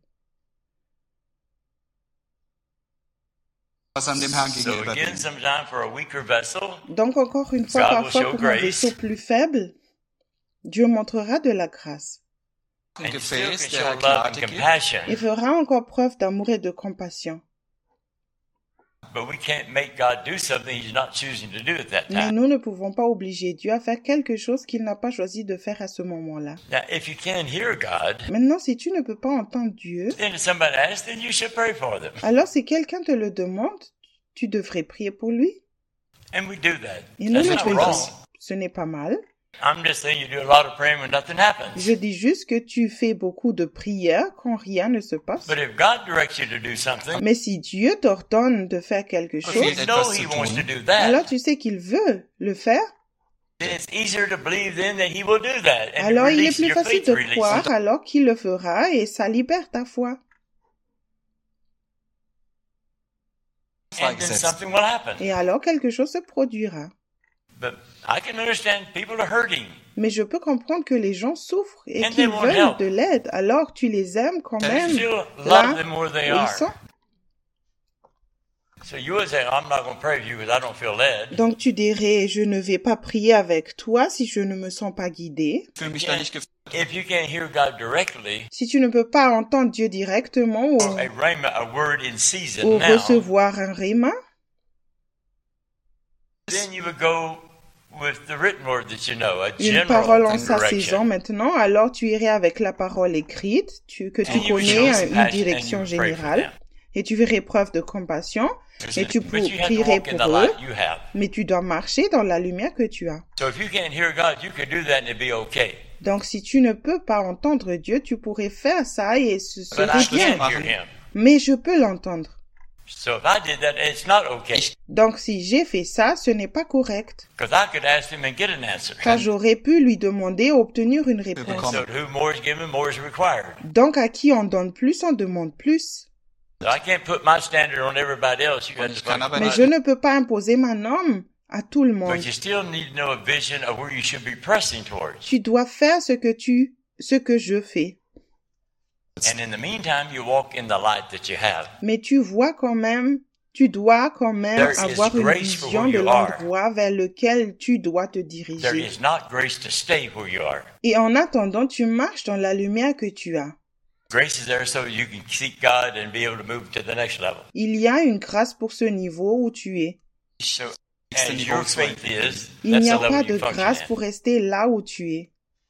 Was an dem Herrn So gegenüber again, bin. sometimes for a weaker vessel, Donc encore une fois, God will parfois show pour un grace. vaisseau plus faible, Dieu montrera de la grâce. Ein and you still can Gefäß der show love and Gnade gibt, compassion, Il fera encore preuve d'amour et de compassion. but we can't make God do something He's not choosing to do at that Mais time. nous ne pouvons pas obliger Dieu à faire quelque chose qu'il n'a pas choisi de faire à ce moment-là. Now, if you can't hear God, Maintenant, si tu ne peux pas entendre Dieu, then if somebody asks, then you should pray for them. alors si quelqu'un te le demande, tu devrais prier pour lui. And we do that. Et nous That's le not faisons. wrong. Ce n'est pas mal. I'm just saying you do a lot of praying when nothing happens. Je dis juste que tu fais beaucoup de prières quand rien ne se passe. But if God directs you to do something, Mais si Dieu t'ordonne de faire quelque chose, you know He wants to do that. alors tu sais qu'il veut le faire, Alors il est plus facile de croire alors qu'il le fera et ça libère ta foi. Et alors quelque chose se produira. Mais je peux comprendre que les gens souffrent et qu'ils veulent de l'aide. Alors tu les aimes quand même là où ils sont. Donc tu dirais, je ne vais pas prier avec toi si je ne me sens pas guidé. Si tu ne peux pas entendre Dieu directement ou recevoir un rhéma, une parole en sa saison maintenant, alors tu irais avec la parole écrite, que tu connais une direction générale, et tu verrais preuve de compassion, et tu prierais pour eux, mais tu dois marcher dans la lumière que tu as. Donc si tu ne peux pas entendre Dieu, tu pourrais faire ça et ce serait bien. Mais je peux l'entendre. Donc si j'ai fait ça, ce n'est pas correct. Car j'aurais pu lui demander et obtenir une réponse. Donc à qui on donne plus, on demande plus. Mais je ne peux pas imposer ma norme à tout le monde. Tu dois faire ce que je fais. Mais tu dois quand même avoir une vision de l'endroit vers lequel tu dois te diriger. Et en attendant, tu marches dans la lumière que tu as. Il y a une grâce pour ce niveau où tu es. Il n'y a pas de grâce pour rester là où tu es.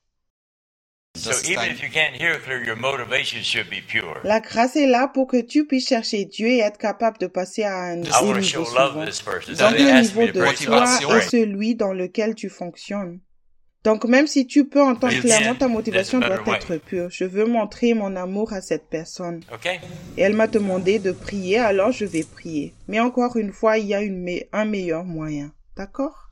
La grâce est là pour que tu puisses chercher Dieu et être capable de passer à un niveau suivant. Donc le niveau de toi est celui dans lequel tu fonctionnes. Donc même si tu peux entendre clairement, ta motivation doit être pure. Je veux montrer mon amour à cette personne. Et elle m'a demandé de prier, alors je vais prier. Mais encore une fois, il y a un meilleur moyen. D'accord?